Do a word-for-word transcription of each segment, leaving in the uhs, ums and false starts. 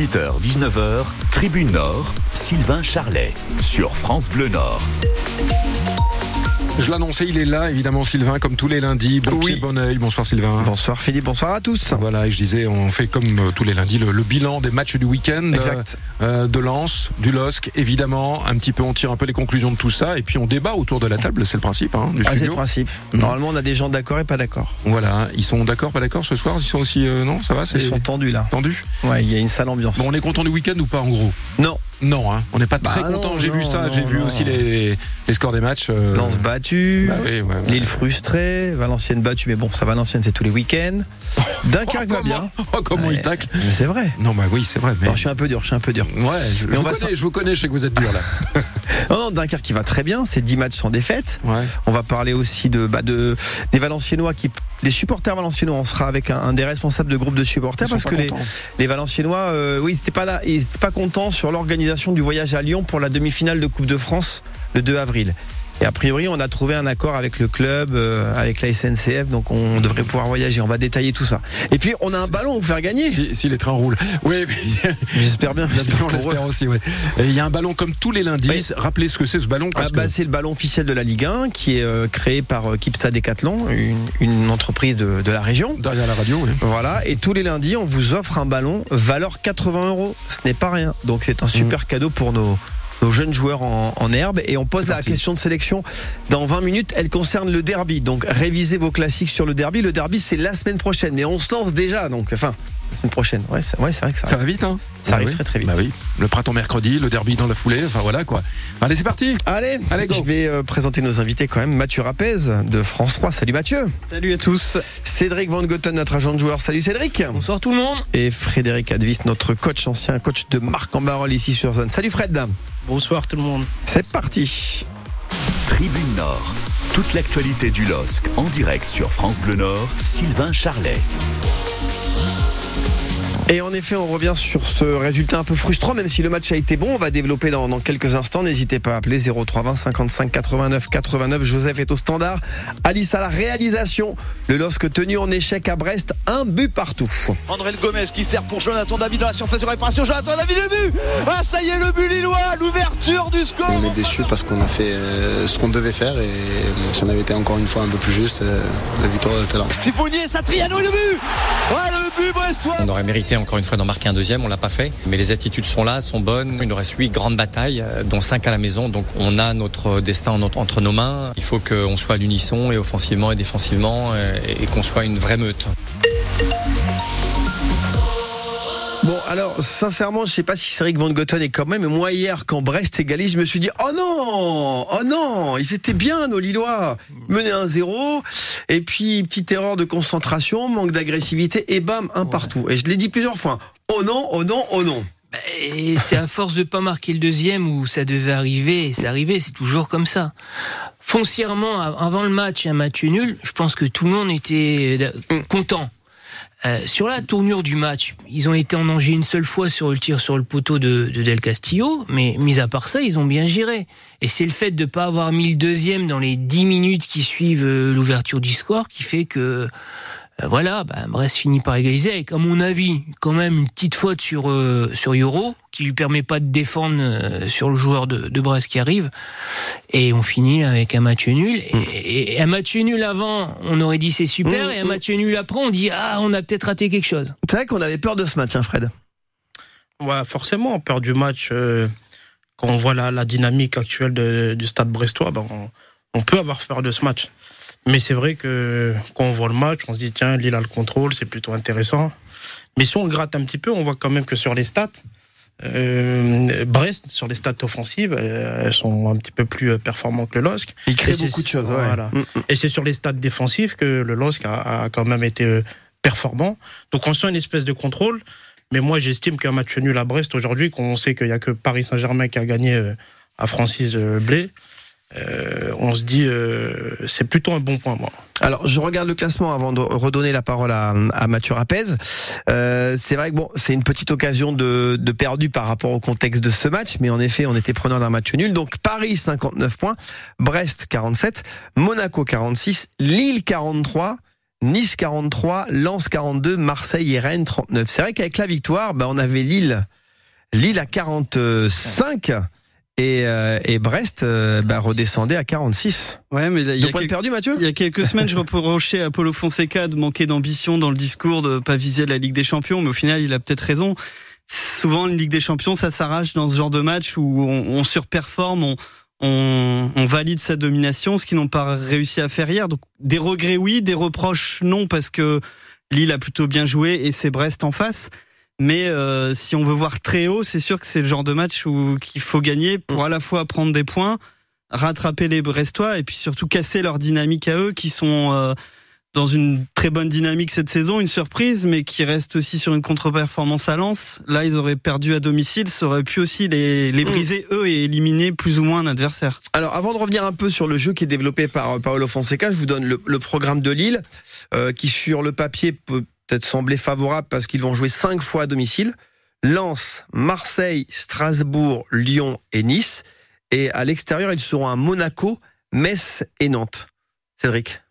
dix-huit heures dix-neuf heures, Tribune Nord, Sylvain Charlet, sur France Bleu Nord. Je l'annonçais, il est là, évidemment, Sylvain, comme tous les lundis. Bon oui. pied, bon oeil. Bonsoir, Sylvain. Bonsoir, Philippe. Bonsoir à tous. Voilà, et je disais, on fait comme euh, tous les lundis le, le bilan des matchs du week-end. Exact. Euh, de Lens, du L O S C, évidemment. Un petit peu, on tire un peu les conclusions de tout ça. Et puis, on débat autour de la table. C'est le principe, hein, du Ah, c'est studio. le principe. Mmh. Normalement, on a des gens d'accord et pas d'accord. Voilà. Ils sont d'accord, pas d'accord ce soir? Ils sont aussi, euh, non? Ça va? C'est Ils sont tendus, là. tendu? Ouais, il y a une sale ambiance. Bon, on est content du week-end ou pas, en gros? Non. Non, hein. On n'est pas très Bah content. non, J'ai non, vu ça. non, J'ai vu non. aussi les, les scores des matchs. Euh... Lens battu. Bah oui, ouais, ouais. Lille frustrée. Valenciennes battue. Mais bon, ça, Valenciennes, c'est tous les week-ends. Dunkerque Oh, va bien. Oh, comment Ouais, il tacle. mais c'est vrai. Non, bah oui, c'est vrai. Mais... Alors, je suis un peu dur, je suis un peu dur. Ouais, je, Mais je on vous va connais, ça- je vous connais, je sais que vous êtes dur là. Non, non, Dunkerque qui va très bien. C'est dix matchs sans défaite. Ouais. On va parler aussi de, bah, de des Valenciennois qui, des supporters valenciennois. On sera avec un, un des responsables de groupe de supporters Ils parce sont que pas les, contents. les Valenciennois, euh, oui, ils n'étaient pas là, ils n'étaient pas contents sur l'organisation du voyage à Lyon pour la demi-finale de Coupe de France le deux avril. Et a priori, on a trouvé un accord avec le club, euh, avec la S N C F, donc on devrait pouvoir voyager. On va détailler tout ça. Et puis, on a un ballon à vous faire gagner. Si, si les trains roulent. Oui, mais J'espère bien. on pour eux. l'espère aussi. Ouais. Et il y a un ballon comme tous les lundis. Oui. Rappelez ce que c'est ce ballon. Parce Ah bah, que... c'est le ballon officiel de la Ligue un qui est euh, créé par euh, Kipsta Decathlon, une, une entreprise de, de la région. Derrière la radio, oui. Voilà, et tous les lundis, on vous offre un ballon valeur quatre-vingts euros. Ce n'est pas rien. Donc c'est un super mmh. cadeau pour nos, nos jeunes joueurs en, en herbe. Et on pose la question de sélection dans vingt minutes. Elle concerne le derby. Donc révisez vos classiques sur le derby. Le derby, c'est la semaine prochaine. Mais on se lance déjà. Donc, enfin, la semaine prochaine. Ouais, c'est, ouais, c'est vrai que ça, Ça va vite, hein. ça Bah arrive oui. très très vite. Bah oui. Le printemps mercredi, le derby dans la foulée. Enfin voilà quoi. Allez, c'est parti. Allez, Allez, go. je vais euh, présenter nos invités quand même. Mathieu Rapez de France trois. Salut Mathieu. Salut à tous. Cédric Van Goten, notre agent de joueur. Salut Cédric. Bonsoir tout le monde. Et Frédéric Advis, notre coach, ancien coach de Marc en Barol ici sur Zone. Salut Fred. Bonsoir tout le monde. C'est parti. Tribune Nord, toute l'actualité du L O S C en direct sur France Bleu Nord, Sylvain Charlet. Et en effet, on revient sur ce résultat un peu frustrant, même si le match a été bon. On va développer dans, dans quelques instants. N'hésitez pas à appeler zéro trois vingt cinquante-cinq quatre-vingt-neuf quatre-vingt-neuf. Joseph est au standard. Alice à la réalisation. Le L O S C tenu en échec à Brest. Un but partout. André Gomez qui sert pour Jonathan David dans la surface de réparation. Jonathan David, le but. Ah, ça y est, le but lillois. L'ouverture du score. On est déçus parce qu'on a fait euh, ce qu'on devait faire et euh, si on avait été encore une fois un peu plus juste, euh, la victoire était là. Stifonier, Satriano, le but. Ah, le but brestois. On aurait mérité encore une fois d'en marquer un deuxième, on l'a pas fait. Mais les attitudes sont là, sont bonnes. Il nous reste huit grandes batailles, dont cinq à la maison. Donc on a notre destin entre nos mains. Il faut qu'on soit à l'unisson et offensivement et défensivement et qu'on soit une vraie meute. Bon, alors, sincèrement, je sais pas si Cédric Van Goten est comme même, mais moi, hier, quand Brest égalise, je me suis dit, oh non, oh non, ils étaient bien, nos Lillois. Menaient un zéro, et puis, petite erreur de concentration, manque d'agressivité, et bam, un ouais. partout. Et je l'ai dit plusieurs fois, oh non, oh non, oh non. Et c'est à force de pas marquer le deuxième où ça devait arriver, et c'est arrivé, c'est toujours comme ça. Foncièrement, avant le match, un match nul, je pense que tout le monde était content. Euh, sur la tournure du match, ils ont été en danger une seule fois sur le tir sur le poteau de, de Del Castillo, mais mis à part ça, ils ont bien géré. Et c'est le fait de ne pas avoir mis le deuxième dans les dix minutes qui suivent euh, l'ouverture du score qui fait que euh, voilà, bah, Brest finit par égaliser avec, à mon avis, quand même une petite faute sur euh, sur Yoro qui lui permet pas de défendre euh, sur le joueur de, de Brest qui arrive. Et on finit avec un match nul. Et, et, et un match nul avant, on aurait dit c'est super. Mmh, et un match nul après, on dit ah, on a peut-être raté quelque chose. C'est vrai qu'on avait peur de ce match, hein, Fred. Ouais, forcément, peur du match. Euh, quand on voit la, la dynamique actuelle de, du stade brestois, ben on, on peut avoir peur de ce match. Mais c'est vrai que quand on voit le match, on se dit tiens, Lille a le contrôle, c'est plutôt intéressant. Mais si on gratte un petit peu, on voit quand même que sur les stats, Euh, Brest, sur les stats offensives, euh, elles sont un petit peu plus performantes que le L O S C. Il crée beaucoup de choses. Ouais. Voilà. Mm. Et c'est sur les stats défensifs que le L O S C a, a quand même été performant. Donc on sent une espèce de contrôle. Mais moi, j'estime qu'un match nul à Brest aujourd'hui, qu'on sait qu'il n'y a que Paris Saint-Germain qui a gagné à Francis Blé, euh, on se dit euh, c'est plutôt un bon point, moi. Alors, je regarde le classement avant de redonner la parole à, à Mathieu Rapez. Euh, c'est vrai que bon, c'est une petite occasion de, de perdu par rapport au contexte de ce match, mais en effet, on était preneur d'un match nul. Donc, Paris, cinquante-neuf points, Brest, quarante-sept, Monaco, quarante-six, Lille, quarante-trois, Nice, quarante-trois, Lens, quarante-deux, Marseille et Rennes, trente-neuf. C'est vrai qu'avec la victoire, bah, on avait Lille Lille à quarante-cinq. Et, euh, et Brest euh, bah, redescendait à quarante-six. Ouais, mais là, il y Deux a points quel... perdus, Mathieu. Il y a quelques semaines, je reprochais à Paulo Fonseca de manquer d'ambition dans le discours, de pas viser la Ligue des Champions, mais au final, il a peut-être raison. Souvent, une Ligue des Champions, ça s'arrache dans ce genre de match où on, on surperforme, on, on, on valide sa domination, ce qu'ils n'ont pas réussi à faire hier. Donc, des regrets, oui, des reproches, non, parce que Lille a plutôt bien joué et c'est Brest en face. Mais euh, si on veut voir très haut, c'est sûr que c'est le genre de match où qu'il faut gagner pour à la fois prendre des points, rattraper les Brestois et puis surtout casser leur dynamique à eux qui sont euh, dans une très bonne dynamique cette saison, une surprise, mais qui restent aussi sur une contre-performance à Lens. Là, ils auraient perdu à domicile, ça aurait pu aussi les, les briser eux et éliminer plus ou moins un adversaire. Alors, avant de revenir un peu sur le jeu qui est développé par Paulo Fonseca, je vous donne le, le programme de Lille, euh, qui sur le papier peut peut-être sembler favorable parce qu'ils vont jouer cinq fois à domicile. Lens, Marseille, Strasbourg, Lyon et Nice. Et à l'extérieur, ils seront à Monaco, Metz et Nantes. Cédric.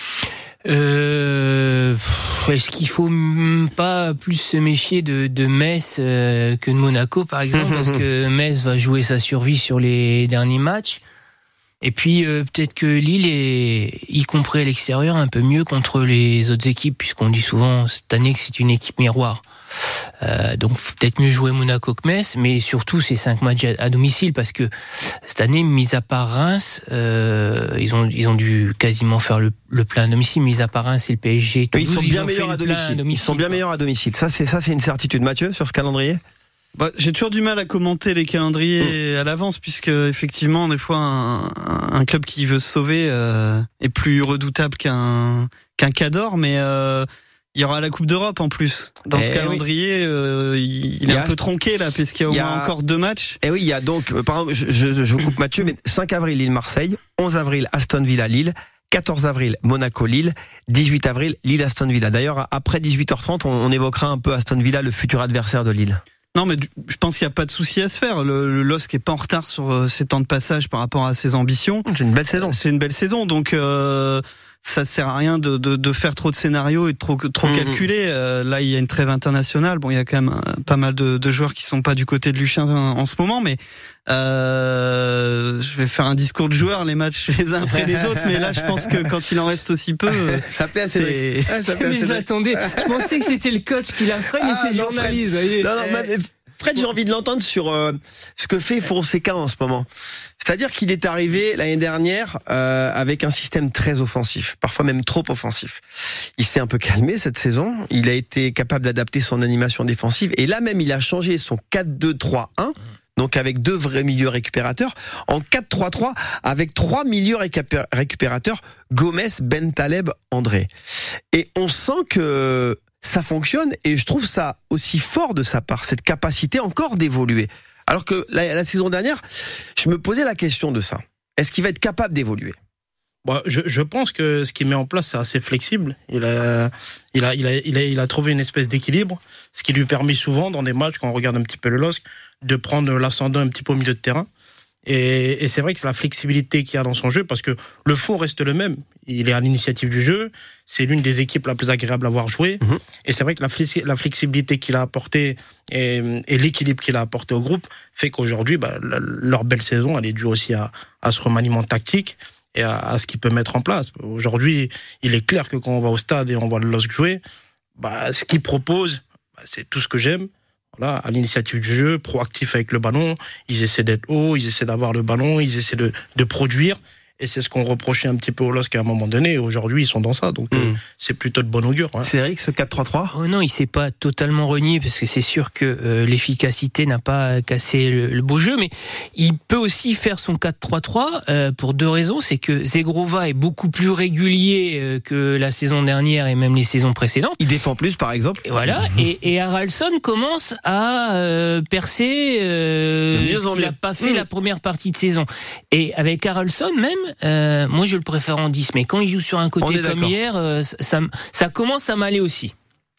Euh, est-ce qu'il faut pas plus se méfier de, de Metz euh, que de Monaco, par exemple, parce que Metz va jouer sa survie sur les derniers matchs. Et puis euh, peut-être que Lille est, y compris à l'extérieur, un peu mieux contre les autres équipes, puisqu'on dit souvent cette année que c'est une équipe miroir. Euh, donc faut peut-être mieux jouer Monaco que Metz, mais surtout ces cinq matchs à, à domicile, parce que cette année, mis à part Reims, euh, ils ont ils ont dû quasiment faire le, le plein à domicile. Mis à part Reims et le P S G, Toulouse, ils sont bien ils meilleurs à domicile. à domicile. Ils sont bien quoi. meilleurs à domicile. Ça c'est ça c'est une certitude. Mathieu, sur ce calendrier. Bah, j'ai toujours du mal à commenter les calendriers mmh. à l'avance, puisque effectivement, des fois, un, un club qui veut se sauver euh, est plus redoutable qu'un qu'un Cador, mais euh, il y aura la Coupe d'Europe en plus. Dans eh ce calendrier, oui. euh, il, il est un peu tronqué là, parce qu'il y a au moins a... encore deux matchs. Et oui, il y a donc, par exemple, je, je, je coupe Mathieu, mais cinq avril Lille-Marseille, onze avril Aston Villa-Lille, quatorze avril Monaco-Lille, dix-huit avril Lille-Aston Villa. D'ailleurs, après dix-huit heures trente, on, on évoquera un peu Aston Villa, le futur adversaire de Lille. Non, mais je pense qu'il n'y a pas de souci à se faire. Le, le L O S C n'est pas en retard sur ses temps de passage par rapport à ses ambitions. C'est une belle saison. C'est une belle saison, donc euh, ça sert à rien de, de, de faire trop de scénarios et de trop, trop mmh. calculer. Euh, là, il y a une trêve internationale. Bon, il y a quand même pas mal de, de joueurs qui sont pas du côté de Lucien en, en ce moment, mais euh, je vais faire un discours de joueurs, les matchs les uns après les autres, mais là, je pense que quand il en reste aussi peu, ça plaît assez. Ah, ça plaît mais je l'attendais. Je pensais que c'était le coach qui l'a fait, mais ah, c'est journaliste. Fred. Non, non, mais Fred, j'ai envie de l'entendre sur euh, ce que fait Fonseca en ce moment. C'est-à-dire qu'il est arrivé l'année dernière euh, avec un système très offensif, parfois même trop offensif. Il s'est un peu calmé cette saison, il a été capable d'adapter son animation défensive, et là même il a changé son quatre deux trois un, donc avec deux vrais milieux récupérateurs, en quatre trois trois avec trois milieux récupérateurs, Gomez, Bentaleb, André. Et on sent que ça fonctionne, et je trouve ça aussi fort de sa part, cette capacité encore d'évoluer. Alors que la, la saison dernière, je me posais la question de ça. Est-ce qu'il va être capable d'évoluer ? Bon, je, je pense que ce qu'il met en place, c'est assez flexible. Il a, il a, il a, il a, il a trouvé une espèce d'équilibre, ce qui lui permet souvent, dans des matchs, quand on regarde un petit peu le L O S C, de prendre l'ascendant un petit peu au milieu de terrain. Et, et c'est vrai que c'est la flexibilité qu'il y a dans son jeu, parce que le fond reste le même. Il est à l'initiative du jeu. C'est l'une des équipes la plus agréable à voir jouer. Mmh. Et c'est vrai que la, flexi- la flexibilité qu'il a apportée et, et l'équilibre qu'il a apporté au groupe fait qu'aujourd'hui, bah, la, leur belle saison, elle est due aussi à, à ce remaniement tactique et à, à ce qu'il peut mettre en place. Aujourd'hui, il est clair que quand on va au stade et on voit le L O S C jouer, bah, ce qu'il propose, bah, c'est tout ce que j'aime. Voilà, à l'initiative du jeu, proactif avec le ballon, ils essaient d'être hauts, ils essaient d'avoir le ballon, ils essaient de, de produire. Et c'est ce qu'on reprochait un petit peu au L O S C à un moment donné. Et aujourd'hui, ils sont dans ça. Donc, mmh. euh, c'est plutôt de bon augure. Ouais. C'est Eric, ce quatre trois trois ? Oh non, il s'est pas totalement renié, parce que c'est sûr que euh, l'efficacité n'a pas cassé le, le beau jeu. Mais il peut aussi faire son quatre trois trois euh, pour deux raisons. C'est que Zegrova est beaucoup plus régulier euh, que la saison dernière et même les saisons précédentes. Il défend plus, par exemple. Et voilà. Mmh. Et, et Haraldsson commence à euh, percer euh, mieux ce en qu'il mieux. n'a pas fait mmh. la première partie de saison. Et avec Haraldsson même, Euh, moi je le préfère en dix, mais quand il joue sur un côté comme d'accord. hier, euh, ça, ça commence à m'aller aussi.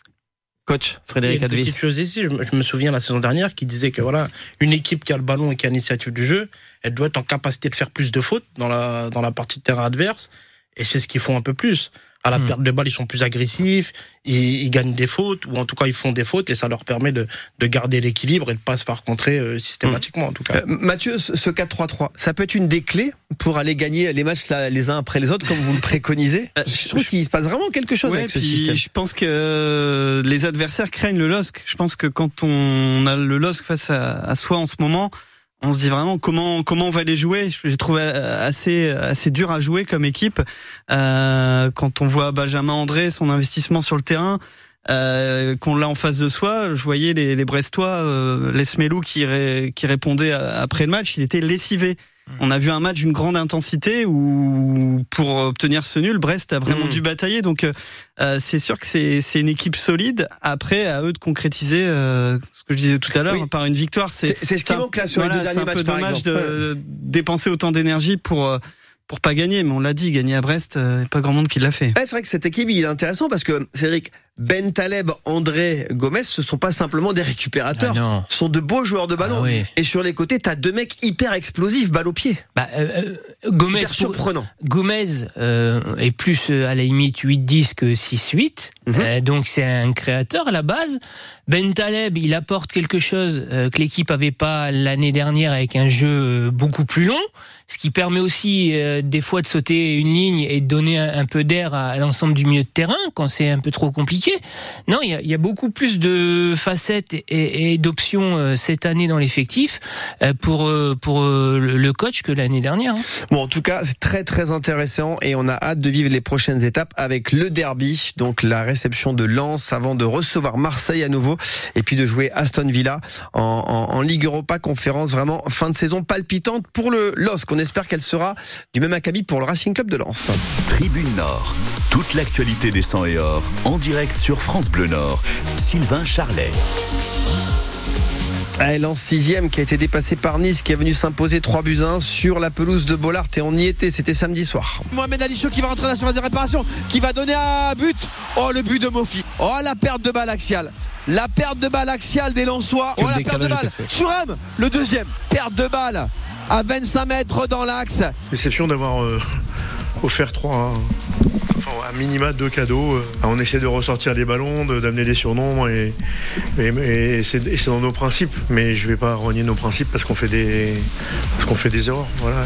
Coach Frédéric Advis. Petite chose ici, je me, je me souviens la saison dernière qui disait que voilà, une équipe qui a le ballon et qui a l'initiative du jeu, elle doit être en capacité de faire plus de fautes dans la dans la partie de terrain adverse, et c'est ce qu'ils font un peu plus. À la mmh. perte de balle, ils sont plus agressifs, ils, ils gagnent des fautes, ou en tout cas ils font des fautes, et ça leur permet de, de garder l'équilibre et de pas se faire contrer euh, systématiquement en tout cas. Euh, Mathieu, ce quatre trois trois, ça peut être une des clés pour aller gagner les matchs là, les uns après les autres, comme vous le préconisez. Je trouve qu'il se passe vraiment quelque chose ouais, avec ce puis système. Je pense que les adversaires craignent le L O S C. Je pense que quand on a le L O S C face à, à soi en ce moment, on se dit vraiment comment comment on va les jouer. J'ai trouvé assez assez dur à jouer comme équipe. Euh, quand on voit Benjamin André, son investissement sur le terrain, euh, qu'on l'a en face de soi, je voyais les, les Brestois, euh, les Smelou qui ré, qui répondait après le match, il était lessivé. On a vu un match d'une grande intensité où, pour obtenir ce nul, Brest a vraiment mmh. dû batailler. Donc, euh, c'est sûr que c'est, c'est une équipe solide. Après, à eux de concrétiser euh, ce que je disais tout à l'heure oui. par une victoire. C'est, c'est, c'est ce qui manque là sur voilà, les deux derniers matchs. C'est un peu dommage de ouais. dépenser autant d'énergie pour pour pas gagner. Mais on l'a dit, gagner à Brest, euh, pas grand monde qui l'a fait. Ouais, c'est vrai que cette équipe, il est intéressant parce que Cédric, Bentaleb, André, Gomez, ce sont pas simplement des récupérateurs, ah ce sont de beaux joueurs de ballon. Ah oui. Et sur les côtés, t'as deux mecs hyper explosifs, balle au pied. Bah, euh, Gomez, hyper surprenant. Pour, Gomez euh, est plus euh, à la limite huit dix que six huit, mm-hmm. euh, donc c'est un créateur à la base. Bentaleb, il apporte quelque chose euh, que l'équipe avait pas l'année dernière avec un jeu euh, beaucoup plus long, ce qui permet aussi euh, des fois de sauter une ligne et de donner un, un peu d'air à, à l'ensemble du milieu de terrain quand c'est un peu trop compliqué. Non, il y a, y a beaucoup plus de facettes et, et, et d'options euh, cette année dans l'effectif euh, pour euh, pour euh, le coach que l'année dernière. Hein. Bon, en tout cas, c'est très très intéressant et on a hâte de vivre les prochaines étapes avec le derby, donc la réception de Lens avant de recevoir Marseille à nouveau et puis de jouer Aston Villa en, en, en Ligue Europa Conférence. Vraiment fin de saison palpitante pour le L O S C. On espère qu'elle sera du même acabit pour le Racing Club de Lens. Tribune Nord, toute l'actualité des Sang et Or en direct sur France Bleu Nord. Sylvain Charlet. Lens sixième qui a été dépassé par Nice, qui est venu s'imposer trois buts à un sur la pelouse de Bollaert et on y était, c'était samedi soir. Mohamed Ali Chou qui va rentrer dans la surface de réparation, qui va donner un but. Oh, le but de Mofi. Oh, la perte de balle axiale. La perte de balle axiale des Lensois. Oh, la perte de balle. Surem, le deuxième. Perte de balle à vingt-cinq mètres dans l'axe. Déception d'avoir euh, offert trois. Hein. Enfin, à minima deux cadeaux. On essaie de ressortir les ballons, de, d'amener des surnoms et, et, et, c'est, et c'est dans nos principes. Mais je ne vais pas renier nos principes parce qu'on fait des, parce qu'on fait des erreurs. Voilà.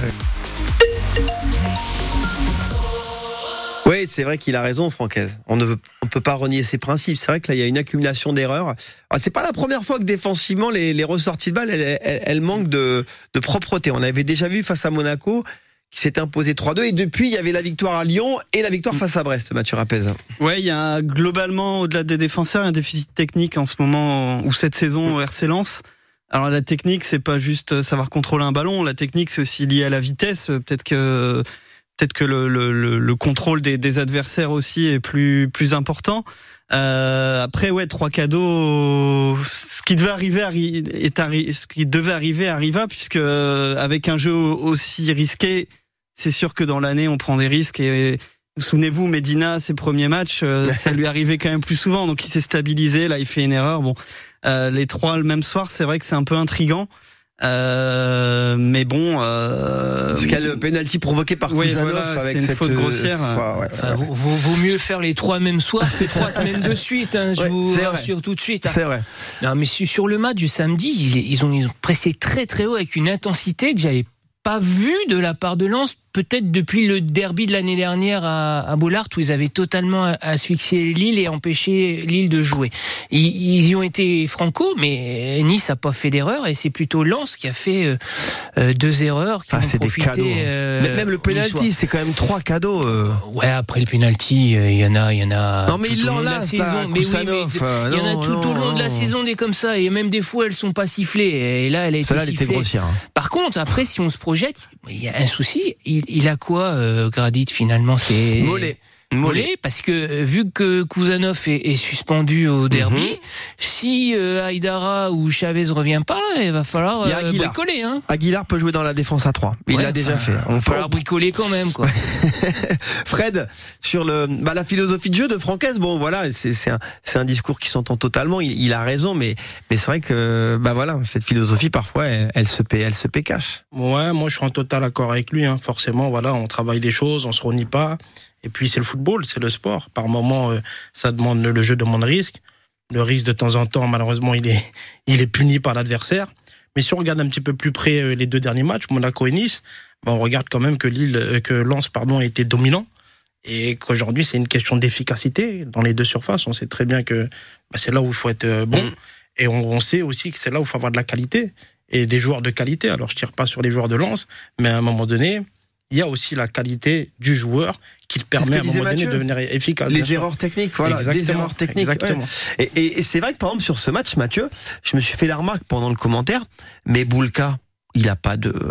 Oui, c'est vrai qu'il a raison, Francaise. On ne veut, on peut pas renier ses principes. C'est vrai que là, il y a une accumulation d'erreurs. Alors, c'est pas la première fois que défensivement, les, les ressorties de balles, elles, elles, elles manquent de, de propreté. On avait déjà vu face à Monaco, qui s'était imposé trois deux, et depuis il y avait la victoire à Lyon et la victoire face à Brest, Mathieu Rapez. Ouais, il y a globalement, au-delà des défenseurs, un déficit technique en ce moment, ou cette saison au R C Lens. Alors la technique, c'est pas juste savoir contrôler un ballon, la technique c'est aussi lié à la vitesse, peut-être que peut-être que le, le, le contrôle des, des adversaires aussi est plus plus important. Euh, après ouais, trois cadeaux, ce qui devait arriver est arri- ce qui devait arriver arriva, puisque avec un jeu aussi risqué, c'est sûr que dans l'année on prend des risques. Et vous souvenez-vous, Medina, ses premiers matchs, ça lui arrivait quand même plus souvent, donc il s'est stabilisé. Là, il fait une erreur. Bon, euh, les trois le même soir, c'est vrai que c'est un peu intriguant. Euh, mais bon, euh, parce qu'il y a le penalty provoqué par oui, Kouzanov voilà, avec c'est une cette faute grossière. Euh, ouais, enfin, vaut, vaut, vaut mieux faire les trois mêmes soirs que trois semaines de suite. Hein, je ouais, vous rassure tout de suite. Hein. C'est vrai. Non, mais sur le match du samedi, ils, ils, ont, ils ont pressé très très haut avec une intensité que j'avais pas vue de la part de Lens. Peut-être depuis le derby de l'année dernière à, à Bollaert où ils avaient totalement asphyxié Lille et empêché Lille de jouer. Ils, ils y ont été franco, mais Nice a pas fait d'erreur et c'est plutôt Lens qui a fait euh, deux erreurs qui ah, ont c'est profité. Des cadeaux. Euh, même le penalty, c'est quand même trois cadeaux. Euh. Ouais, après le penalty, il euh, y en a, il y en a. Non mais il l'enlace là, mais oui, mais euh, il y en a non, tout non, au long non. de la saison des comme ça et même des fois elles sont pas sifflées et là elle a été Celle-là, sifflée. Elle était grossière. Hein. Par contre, après si on se projette, il y a un souci. Il, il a quoi? Euh, Gradit finalement c'est Mollet. Mollet, parce que vu que Kouzanov est, est suspendu au derby, mm-hmm. si euh, Aïdara ou Chavez revient pas, il va falloir euh, bricoler. Hein. Aguilar peut jouer dans la défense à trois. Il ouais, l'a déjà fait. Il va falloir bricoler quand même, quoi. Fred, sur le bah, la philosophie de jeu de Francaise, bon voilà, c'est c'est un c'est un discours qui s'entend totalement. Il, il a raison, mais mais c'est vrai que bah voilà, cette philosophie parfois elle, elle se paie, elle se paie cache. Ouais, moi je suis en total accord avec lui. Hein. Forcément, voilà, on travaille des choses, on se renie pas. Et puis c'est le football, c'est le sport. Par moment, euh, ça demande le jeu demande risque. Le risque de temps en temps, malheureusement, il est il est puni par l'adversaire. Mais si on regarde un petit peu plus près euh, les deux derniers matchs, Monaco et Nice, ben, on regarde quand même que Lille, euh, que Lens, pardon, a été dominant et qu'aujourd'hui c'est une question d'efficacité dans les deux surfaces. On sait très bien que ben, c'est là où il faut être euh, bon. Mmh. Et on, on sait aussi que c'est là où il faut avoir de la qualité et des joueurs de qualité. Alors je tire pas sur les joueurs de Lens, mais à un moment donné, il y a aussi la qualité du joueur qui te permet à un moment donné de devenir efficace. Les erreurs techniques, voilà, exactement, des erreurs techniques. Exactement. Ouais. Et, et, et c'est vrai que par exemple sur ce match, Mathieu, je me suis fait la remarque pendant le commentaire, mais Boulka, il a pas de,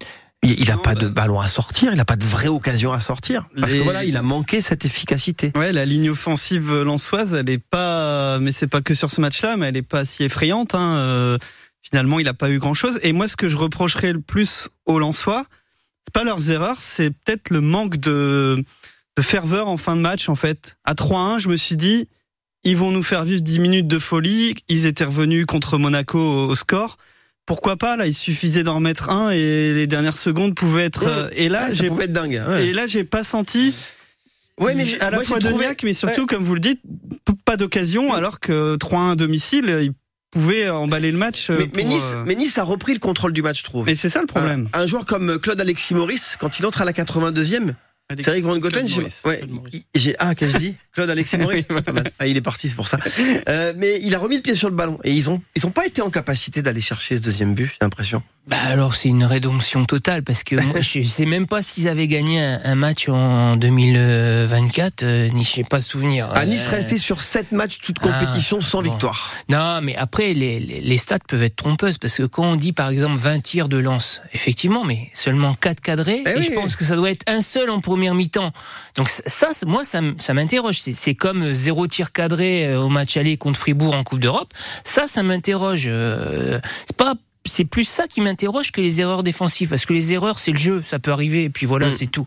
il a non, pas bah... de ballon à sortir, il a pas de vraie occasion à sortir, parce les... que voilà, il a manqué cette efficacité. Ouais, la ligne offensive lensoise, elle est pas, mais c'est pas que sur ce match-là, mais elle est pas si effrayante. Hein. Euh, finalement, il a pas eu grand-chose. Et moi, ce que je reprocherais le plus aux Lensois, c'est pas leurs erreurs, c'est peut-être le manque de, de ferveur en fin de match, en fait. À trois un, je me suis dit, ils vont nous faire vivre dix minutes de folie. Ils étaient revenus contre Monaco au, au score. Pourquoi pas, là, il suffisait d'en remettre un et les dernières secondes pouvaient être, ouais, et là, ouais, ça j'ai, pouvait être dingue. Ouais. Et là, j'ai pas senti, ouais, mais à la moi, fois de trouvé... Niac, mais surtout, ouais. comme vous le dites, pas d'occasion, alors que trois un à domicile, ils pouvait emballer le match. Mais, pour, mais, Nice, euh... mais Nice a repris le contrôle du match, je trouve. Et c'est ça le problème. Un, un joueur comme Claude Alexis Maurice, quand il entre à la quatre-vingt-deuxième, c'est Eric Van Goten, j'ai, ouais, j'ai, ah, qu'est-ce que je dis? Claude Alexis Maurice. Ah, il est parti, c'est pour ça. Euh, mais il a remis le pied sur le ballon. Et ils ont, ils ont pas été en capacité d'aller chercher ce deuxième but, j'ai l'impression. Bah alors c'est une rédemption totale parce que moi je sais même pas s'ils avaient gagné un, un match en deux mille vingt-quatre, euh, ni je sais pas souvenir. À Nice euh, resté sur sept matchs toute compétition ah, sans bon. victoire. Non, mais après les, les les stats peuvent être trompeuses parce que quand on dit par exemple vingt tirs de Lens, effectivement, mais seulement quatre cadrés, eh et oui, je oui. pense que ça doit être un seul en première mi-temps. Donc ça, moi ça ça m'interroge, c'est, c'est comme zéro tir cadré au match aller contre Fribourg en Coupe d'Europe. Ça ça m'interroge, euh, c'est pas c'est plus ça qui m'interroge que les erreurs défensives, parce que les erreurs, c'est le jeu, ça peut arriver, et puis voilà, mmh. c'est tout.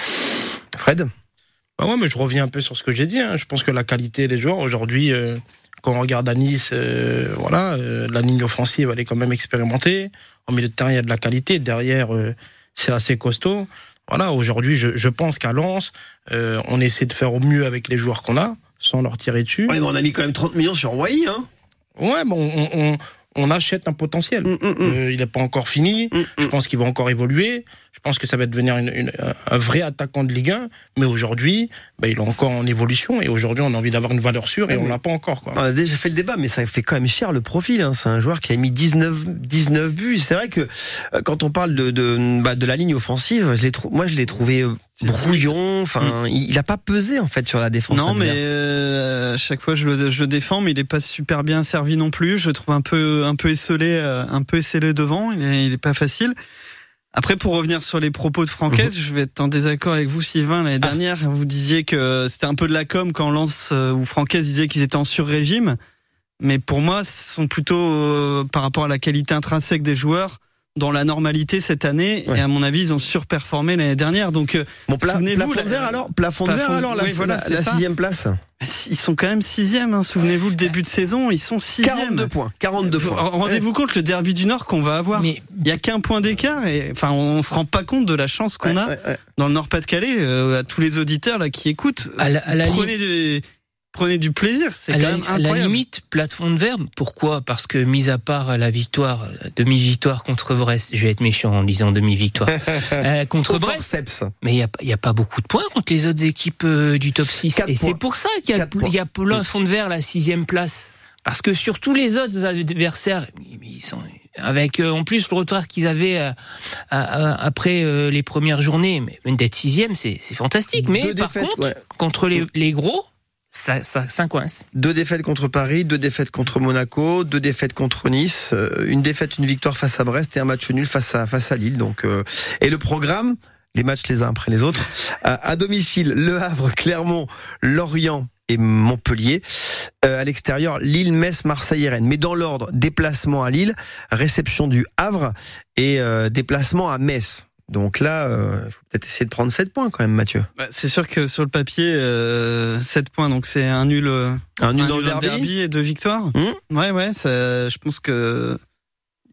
Fred ? Bah ouais, mais je reviens un peu sur ce que j'ai dit. Hein. Je pense que la qualité des joueurs, aujourd'hui, euh, quand on regarde à Nice, euh, voilà, euh, la ligne offensive, elle est quand même expérimentée. Au milieu de terrain, il y a de la qualité. Derrière, euh, c'est assez costaud. Voilà, aujourd'hui, je, je pense qu'à Lens, euh, on essaie de faire au mieux avec les joueurs qu'on a, sans leur tirer dessus. Ouais, mais on a mis quand même trente millions sur Wai, hein. Ouais, bon, on... on on achète un potentiel. Mmh, mmh. Euh, il n'est pas encore fini. Mmh, je pense qu'il va encore évoluer. Je pense que ça va devenir une, une, un vrai attaquant de Ligue un. Mais aujourd'hui, bah, il est encore en évolution. Et aujourd'hui, on a envie d'avoir une valeur sûre et mmh. on l'a pas encore. Quoi. On a déjà fait le débat, mais ça fait quand même cher le profil. Hein. C'est un joueur qui a mis dix-neuf, dix-neuf buts. C'est vrai que euh, quand on parle de, de, bah, de la ligne offensive, je l'ai trou- moi je l'ai trouvé euh, brouillon. Enfin, mmh. il n'a pas pesé en fait sur la défense. Non, adverse. mais euh, à chaque fois je le, je le défends, mais il est pas super bien servi non plus. Je le trouve un peu un peu esselé, un peu esselé devant. Il est, il est pas facile. Après, pour revenir sur les propos de Francaise, mmh. je vais être en désaccord avec vous, Sylvain. L'année ah. dernière, vous disiez que c'était un peu de la com quand Lens ou Francaise disait qu'ils étaient en sur-régime. Mais pour moi, ce sont plutôt euh, par rapport à la qualité intrinsèque des joueurs dans la normalité cette année. Ouais. Et à mon avis, ils ont surperformé l'année dernière. Donc, bon, pla- plafond de verre alors, plafond de verre alors, la, oui, voilà, la, la sixième place. Ils sont quand même sixième, hein. Souvenez-vous, le début de saison, ils sont sixième. quarante-deux points. quarante-deux points. Rendez-vous compte le derby du Nord qu'on va avoir. Mais il y a qu'un point d'écart et enfin, on se rend pas compte de la chance qu'on ouais, a ouais, ouais. dans le Nord-Pas-de-Calais. Euh, à tous les auditeurs là qui écoutent, à la, à la prenez des Prenez du plaisir, c'est à quand la, même incroyable. À la limite, plafond de verre, pourquoi ? Parce que, mis à part la victoire, la demi-victoire contre Brest, je vais être méchant en disant demi-victoire, euh, contre Brest, forceps. Mais il n'y a, y a pas beaucoup de points contre les autres équipes euh, du top six. Et points. C'est pour ça qu'il y a, il y a plafond de verre, la sixième place. Parce que sur tous les autres adversaires, ils sont... avec euh, en plus le retard qu'ils avaient euh, euh, après euh, les premières journées, mais d'être sixième, c'est, c'est fantastique. Mais Deux par défaites, contre, ouais. contre les, les gros, ça, ça, ça coince. Deux défaites contre Paris, deux défaites contre Monaco, deux défaites contre Nice, euh, une défaite, une victoire face à Brest et un match nul face à face à Lille. Donc euh, et le programme, les matchs les uns après les autres. À, à domicile, Le Havre, Clermont, Lorient et Montpellier. Euh, à l'extérieur, Lille, Metz, Marseille et Rennes. Mais dans l'ordre, déplacement à Lille, réception du Havre et euh, déplacement à Metz. Donc là, il euh, faut peut-être essayer de prendre sept points quand même, Mathieu. Bah, c'est sûr que sur le papier, euh, sept points, donc c'est un nul, euh, un nul un dans nul le derby. derby et deux victoires. Mmh. Ouais, ouais, ça, je pense que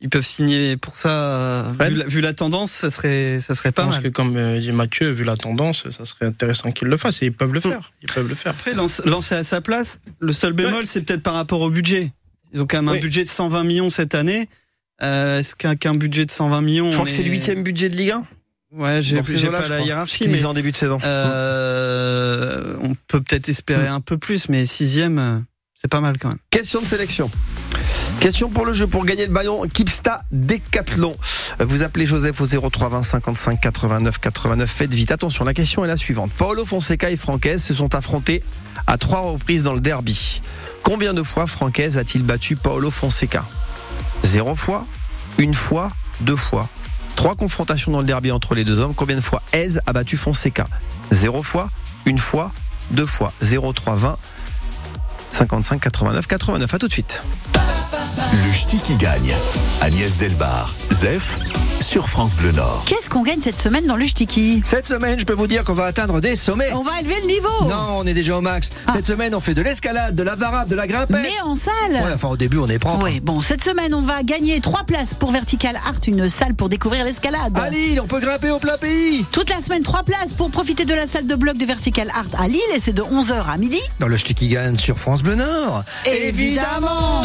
ils peuvent signer pour ça. Vu la, vu la tendance, ça serait, ça serait pas Je pense mal. que comme euh, dit Mathieu, vu la tendance, ça serait intéressant qu'ils le fassent et ils peuvent le faire. Ils peuvent le faire. Après, lance- lancer à sa place, le seul bémol, ouais. c'est peut-être par rapport au budget. Ils ont quand même un oui. budget de cent vingt millions cette année. Euh, est-ce qu'un, qu'un budget de cent vingt millions... Je crois est... que c'est le huitième budget de Ligue un. Ouais, j'ai, j'ai pas la hiérarchie, mais en début de saison. Euh, on peut peut-être espérer un peu plus, mais sixième, c'est pas mal quand même. Question de sélection. Question pour le jeu, pour gagner le ballon Kipsta Décathlon. Vous appelez Joseph au zéro trois vingt cinquante-cinq quatre-vingt-neuf quatre-vingt-neuf. Faites vite. Attention, la question est la suivante. Paolo Fonseca et Franquez se sont affrontés à trois reprises dans le derby. Combien de fois Franquez a-t-il battu Paolo Fonseca? Zéro fois, une fois, deux fois. Trois confrontations dans le derby entre les deux hommes. Combien de fois Hez a battu Fonseca? Zéro fois, une fois, deux fois. zéro trois vingt cinquante-cinq quatre-vingt-neuf quatre-vingt-neuf. À tout de suite. Le ch'ti qui gagne. Agnès Delbar, Zef, sur France Bleu Nord. Qu'est-ce qu'on gagne cette semaine dans le ch'tiki? Cette semaine, je peux vous dire qu'on va atteindre des sommets. On va élever le niveau. Non, on est déjà au max. Ah. Cette semaine, on fait de l'escalade, de la varap, de la grimpette. Mais en salle. Ouais, enfin au début, on est propre. Oui, bon, cette semaine, on va gagner trois places pour Vertical Art, une salle pour découvrir l'escalade. À Lille, on peut grimper au plein pays. Toute la semaine, trois places pour profiter de la salle de bloc de Vertical Art à Lille, et c'est de onze heures à midi. Dans le ch'ti qui gagne sur France Bleu Nord. Évidemment.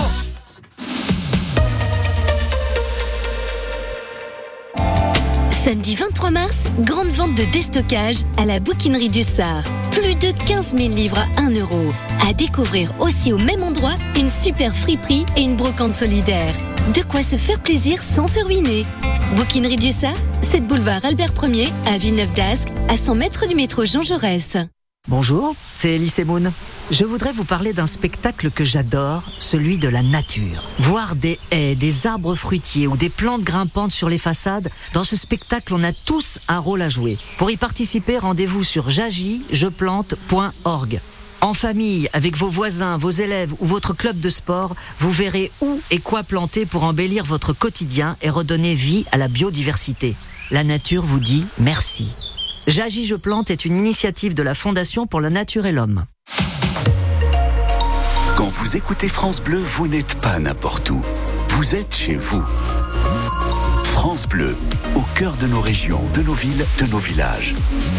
Samedi vingt-trois mars, grande vente de déstockage à la bouquinerie du Sar. Plus de quinze mille livres à un euro. À découvrir aussi au même endroit une super friperie et une brocante solidaire. De quoi se faire plaisir sans se ruiner. Bouquinerie du Sar, c'est boulevard Albert Ier à Villeneuve-d'Ascq, à cent mètres du métro Jean Jaurès. Bonjour, c'est Elise Moon. Je voudrais vous parler d'un spectacle que j'adore, celui de la nature. Voir des haies, des arbres fruitiers ou des plantes grimpantes sur les façades, dans ce spectacle, on a tous un rôle à jouer. Pour y participer, rendez-vous sur j'agis je plante point org. En famille, avec vos voisins, vos élèves ou votre club de sport, vous verrez où et quoi planter pour embellir votre quotidien et redonner vie à la biodiversité. La nature vous dit merci. J'agis je plante est une initiative de la Fondation pour la Nature et l'Homme. Quand vous écoutez France Bleu, vous n'êtes pas n'importe où. Vous êtes chez vous. France Bleu, au cœur de nos régions, de nos villes, de nos villages.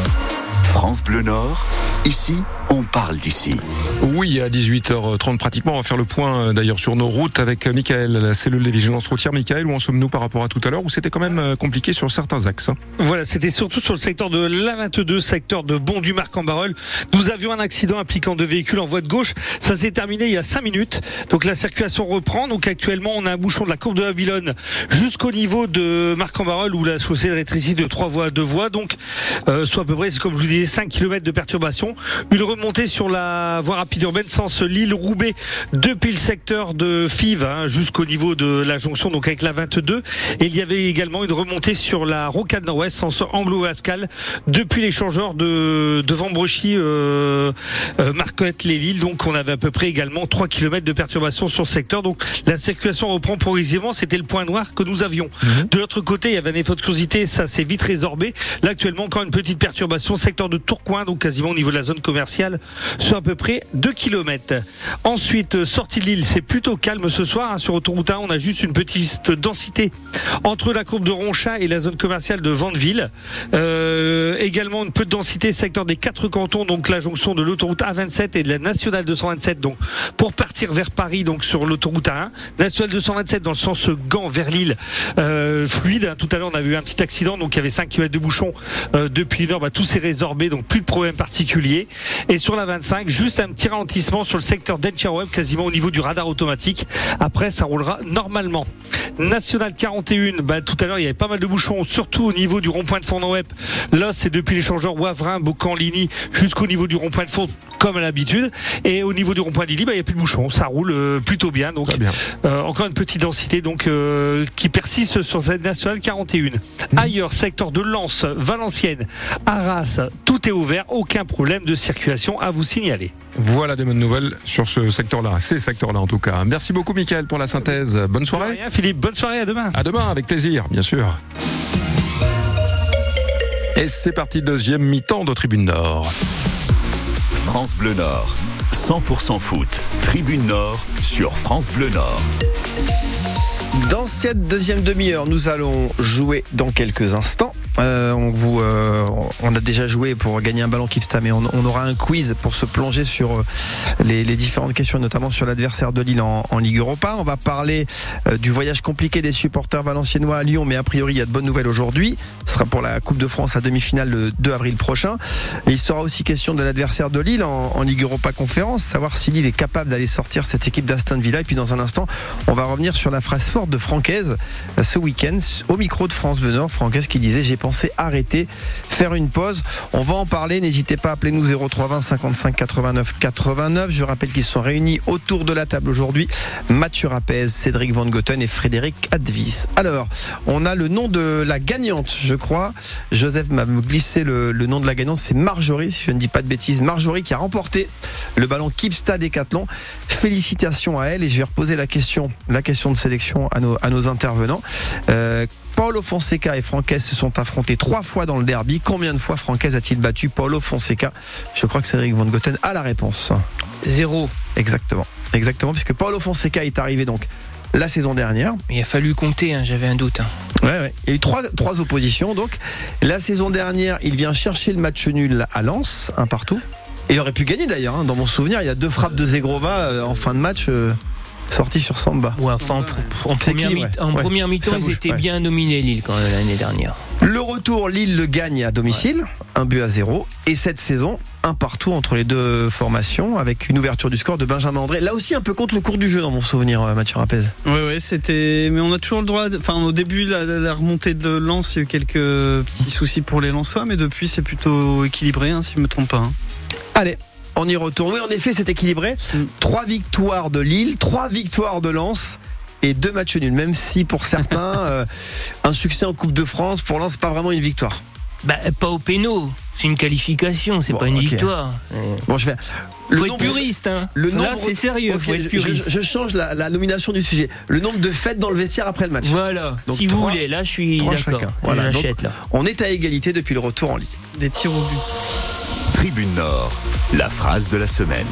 France Bleu Nord, ici, on parle d'ici. Oui, à dix-huit heures trente pratiquement, on va faire le point d'ailleurs sur nos routes avec Michael, la cellule de vigilance routière. Michael, où en sommes-nous par rapport à tout à l'heure, où c'était quand même compliqué sur certains axes? Voilà, c'était surtout sur le secteur de l'A vingt-deux, secteur de Bondy-Marc-en-Barœul. Nous avions un accident impliquant deux véhicules en voie de gauche. Ça s'est terminé il y a cinq minutes. Donc la circulation reprend. Donc actuellement, on a un bouchon de la courbe de Babylone jusqu'au niveau de Marc-en-Barœul où la chaussée rétrécit de trois voies à deux voies. Donc, euh, soit à peu près, comme je vous disais, cinq kilomètres de perturbation. Une remontée sur la voie rapide urbaine sens Lille-Roubaix depuis le secteur de Fives hein, jusqu'au niveau de la jonction donc avec la vingt-deux. Et il y avait également une remontée sur la rocade nord-ouest sens Anglo-Ascal depuis l'échangeur de devant Brechy euh, euh, Marcotte-les-Lilles. Donc on avait à peu près également trois kilomètres de perturbation sur ce secteur. Donc la circulation reprend progressivement. C'était le point noir que nous avions. Mmh. De l'autre côté, il y avait un effet de curiosité, ça s'est vite résorbé. Là actuellement encore une petite perturbation secteur de Tourcoing, donc quasiment au niveau de la zone commerciale, sur à peu près deux kilomètres. Ensuite, sortie de Lille, c'est plutôt calme ce soir. Hein, sur autoroute un, on a juste une petite densité entre la courbe de Ronchat et la zone commerciale de Vandeville. Euh, également une peu de densité secteur des quatre cantons, donc la jonction de l'autoroute A vingt-sept et de la nationale deux cent vingt-sept, donc pour partir vers Paris, donc sur l'autoroute A un. Nationale deux cent vingt-sept dans le sens Gand vers Lille, euh, fluide. Hein, tout à l'heure, on avait eu un petit accident, donc il y avait cinq kilomètres de bouchon euh, depuis une heure. Bah, tout s'est résorbé, donc plus de problème particulier. Et sur la vingt-cinq, juste un petit ralentissement sur le secteur d'Enchirweb, quasiment au niveau du radar automatique. Après, ça roulera normalement. Nationale quarante et un, bah, tout à l'heure, il y avait pas mal de bouchons, surtout au niveau du rond-point de Fournon-Web. Là, c'est depuis l'échangeur Wavrin, Beaucamp-Ligny, jusqu'au niveau du rond-point de Fournon, comme à l'habitude. Et au niveau du rond-point d'Illy, bah, il n'y a plus de bouchons. Ça roule euh, plutôt bien. Donc, bien. Euh, encore une petite densité, donc, euh, qui persiste sur cette nationale quarante et un. Mmh. Ailleurs, secteur de Lens, Valenciennes, Arras, tout est ouvert. Aucun problème de circulation à vous signaler. Voilà des bonnes nouvelles sur ce secteur-là, ces secteurs-là en tout cas. Merci beaucoup Mickaël pour la synthèse. Bonne soirée. Rien, Philippe, bonne soirée, à demain. À demain, avec plaisir, bien sûr. Et c'est parti, deuxième mi-temps de Tribune Nord. France Bleu Nord, cent pour cent foot. Tribune Nord sur France Bleu Nord. Dans cette deuxième demi-heure, nous allons jouer dans quelques instants. Euh, on, vous, euh, on a déjà joué pour gagner un ballon Kipsta, mais on, on aura un quiz pour se plonger sur les, les différentes questions, notamment sur l'adversaire de Lille en, en Ligue Europa. On va parler euh, du voyage compliqué des supporters valenciennois à Lyon, mais a priori il y a de bonnes nouvelles aujourd'hui. Ce sera pour la Coupe de France à demi-finale le deux avril prochain. Et il sera aussi question de l'adversaire de Lille en, en Ligue Europa Conférence, savoir si Lille est capable d'aller sortir cette équipe d'Aston Villa. Et puis dans un instant, on va revenir sur la phrase forte de Francaise ce week-end au micro de France Bleu Nord. Francaise qui disait: j'ai pensé arrêter, faire une pause. On va en parler, n'hésitez pas à appeler nous zéro trois vingt cinquante-cinq quatre-vingt-neuf quatre-vingt-neuf. Je rappelle qu'ils sont réunis autour de la table aujourd'hui: Mathieu Rapez, Cédric Van Goten et Frédéric Advis. Alors, on a le nom de la gagnante, je crois. Joseph m'a glissé le, le nom de la gagnante, c'est Marjorie, si je ne dis pas de bêtises. Marjorie qui a remporté le ballon Kipsta Décathlon. Félicitations à elle, et je vais reposer la question, la question de sélection à nos, à nos intervenants. Euh, Paulo Fonseca et Francaise se sont affrontés trois fois dans le derby. Combien de fois Francaise a-t-il battu Paulo Fonseca? Je crois que Cédric Van Goten a la réponse. Zéro. Exactement. Exactement, puisque Paulo Fonseca est arrivé donc la saison dernière. Il a fallu compter, hein, j'avais un doute. Hein. Ouais, ouais. Il y a eu trois, trois oppositions. Donc, la saison dernière, il vient chercher le match nul à Lens, un partout. Il aurait pu gagner d'ailleurs, hein. Dans mon souvenir, il y a deux frappes de Zegrova euh, en fin de match. Euh... sorti sur Samba. Ouais, enfin, en, en première, mi- en ouais. première mi-temps, ils bouge, étaient ouais. bien dominés, Lille, quand même, l'année dernière. Le retour, Lille le gagne à domicile, ouais. un but à zéro. Et cette saison, un partout entre les deux formations, avec une ouverture du score de Benjamin André. Là aussi, un peu contre le cours du jeu, dans mon souvenir, Mathieu Rapez. Oui, oui, c'était. Mais on a toujours le droit. De... Enfin, au début, la, la remontée de Lens, il y a eu quelques petits soucis pour les Lensois, mais depuis, c'est plutôt équilibré, hein, si je ne me trompe pas. Hein. Allez. On y retourne. Oui, en effet, c'est équilibré. Trois victoires de Lille, trois victoires de Lens et deux matchs nuls. Même si pour certains, euh, un succès en Coupe de France, pour Lens, c'est pas vraiment une victoire. Bah, pas au péno. C'est une qualification, c'est bon, pas une okay. victoire. Bon, je vais. Le faut nombre... être puriste, hein. Le nombre... Là, c'est sérieux. Okay, faut être puriste. Je, je change la, la nomination du sujet. Le nombre de fêtes dans le vestiaire après le match. Voilà. Donc, si trois, vous voulez, là, je suis d'accord. Voilà. Donc, là. On est à égalité depuis le retour en Ligue. Des tirs au but. Tribune Nord, la phrase de la semaine.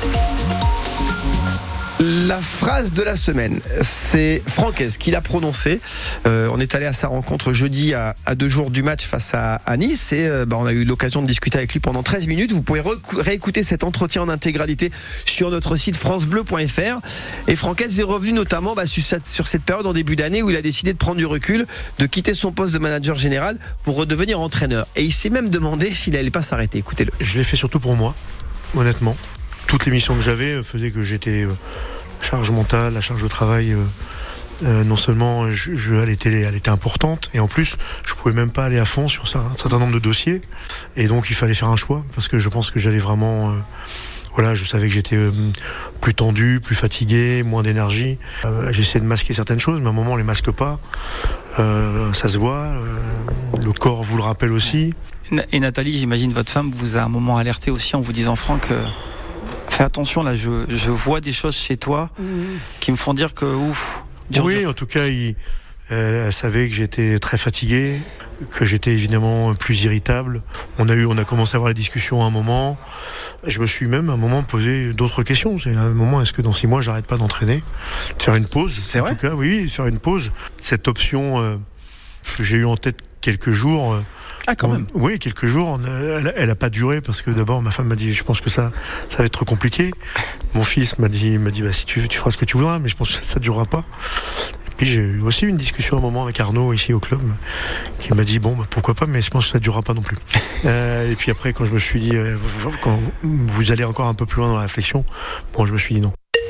La phrase de la semaine, c'est Francaise qui l'a prononcée. Euh, on est allé à sa rencontre jeudi à, à deux jours du match face à, à Nice et euh, bah, on a eu l'occasion de discuter avec lui pendant treize minutes. Vous pouvez ré- réécouter cet entretien en intégralité sur notre site francebleu point f r. Et Francaise est revenu notamment bah, sur, cette, sur cette période en début d'année où il a décidé de prendre du recul, de quitter son poste de manager général pour redevenir entraîneur. Et il s'est même demandé s'il n'allait pas s'arrêter. Écoutez-le. Je l'ai fait surtout pour moi, honnêtement. Toutes les missions que j'avais faisaient que j'étais euh, charge mentale, la charge de travail. Euh, euh, non seulement je, je, elle, était, elle était importante, et en plus je pouvais même pas aller à fond sur ça, un certain nombre de dossiers, et donc il fallait faire un choix parce que je pense que j'allais vraiment. Euh, voilà, je savais que j'étais euh, plus tendu, plus fatigué, moins d'énergie. Euh, j'essayais de masquer certaines choses, mais à un moment on les masque pas. Euh, ça se voit. Euh, le corps vous le rappelle aussi. Et Nathalie, j'imagine votre femme vous a un moment alerté aussi en vous disant: Franck, euh, fais attention là, je, je vois des choses chez toi mmh. qui me font dire que ouf. Dur, oui, dur. En tout cas, il, euh, elle savait que j'étais très fatigué, que j'étais évidemment plus irritable. On a eu, on a commencé à avoir la discussion à un moment. Je me suis même à un moment posé d'autres questions. C'est à un moment, est-ce que dans six mois j'arrête pas d'entraîner, de faire une pause? C'est vrai. En tout cas, oui, de faire une pause. Cette option euh, que j'ai eue en tête quelques jours. Euh, Ah, quand même. Oui, quelques jours. Elle, elle a pas duré parce que d'abord ma femme m'a dit, je pense que ça, ça va être trop compliqué. Mon fils m'a dit, m'a dit, bah si tu veux, tu feras ce que tu voudras, mais je pense que ça, ça durera pas. Et puis j'ai eu aussi une discussion à un moment avec Arnaud ici au club, qui m'a dit bon, bah, pourquoi pas, mais je pense que ça durera pas non plus. euh, et puis après, quand je me suis dit, euh, quand vous allez encore un peu plus loin dans la réflexion, bon, je me suis dit non.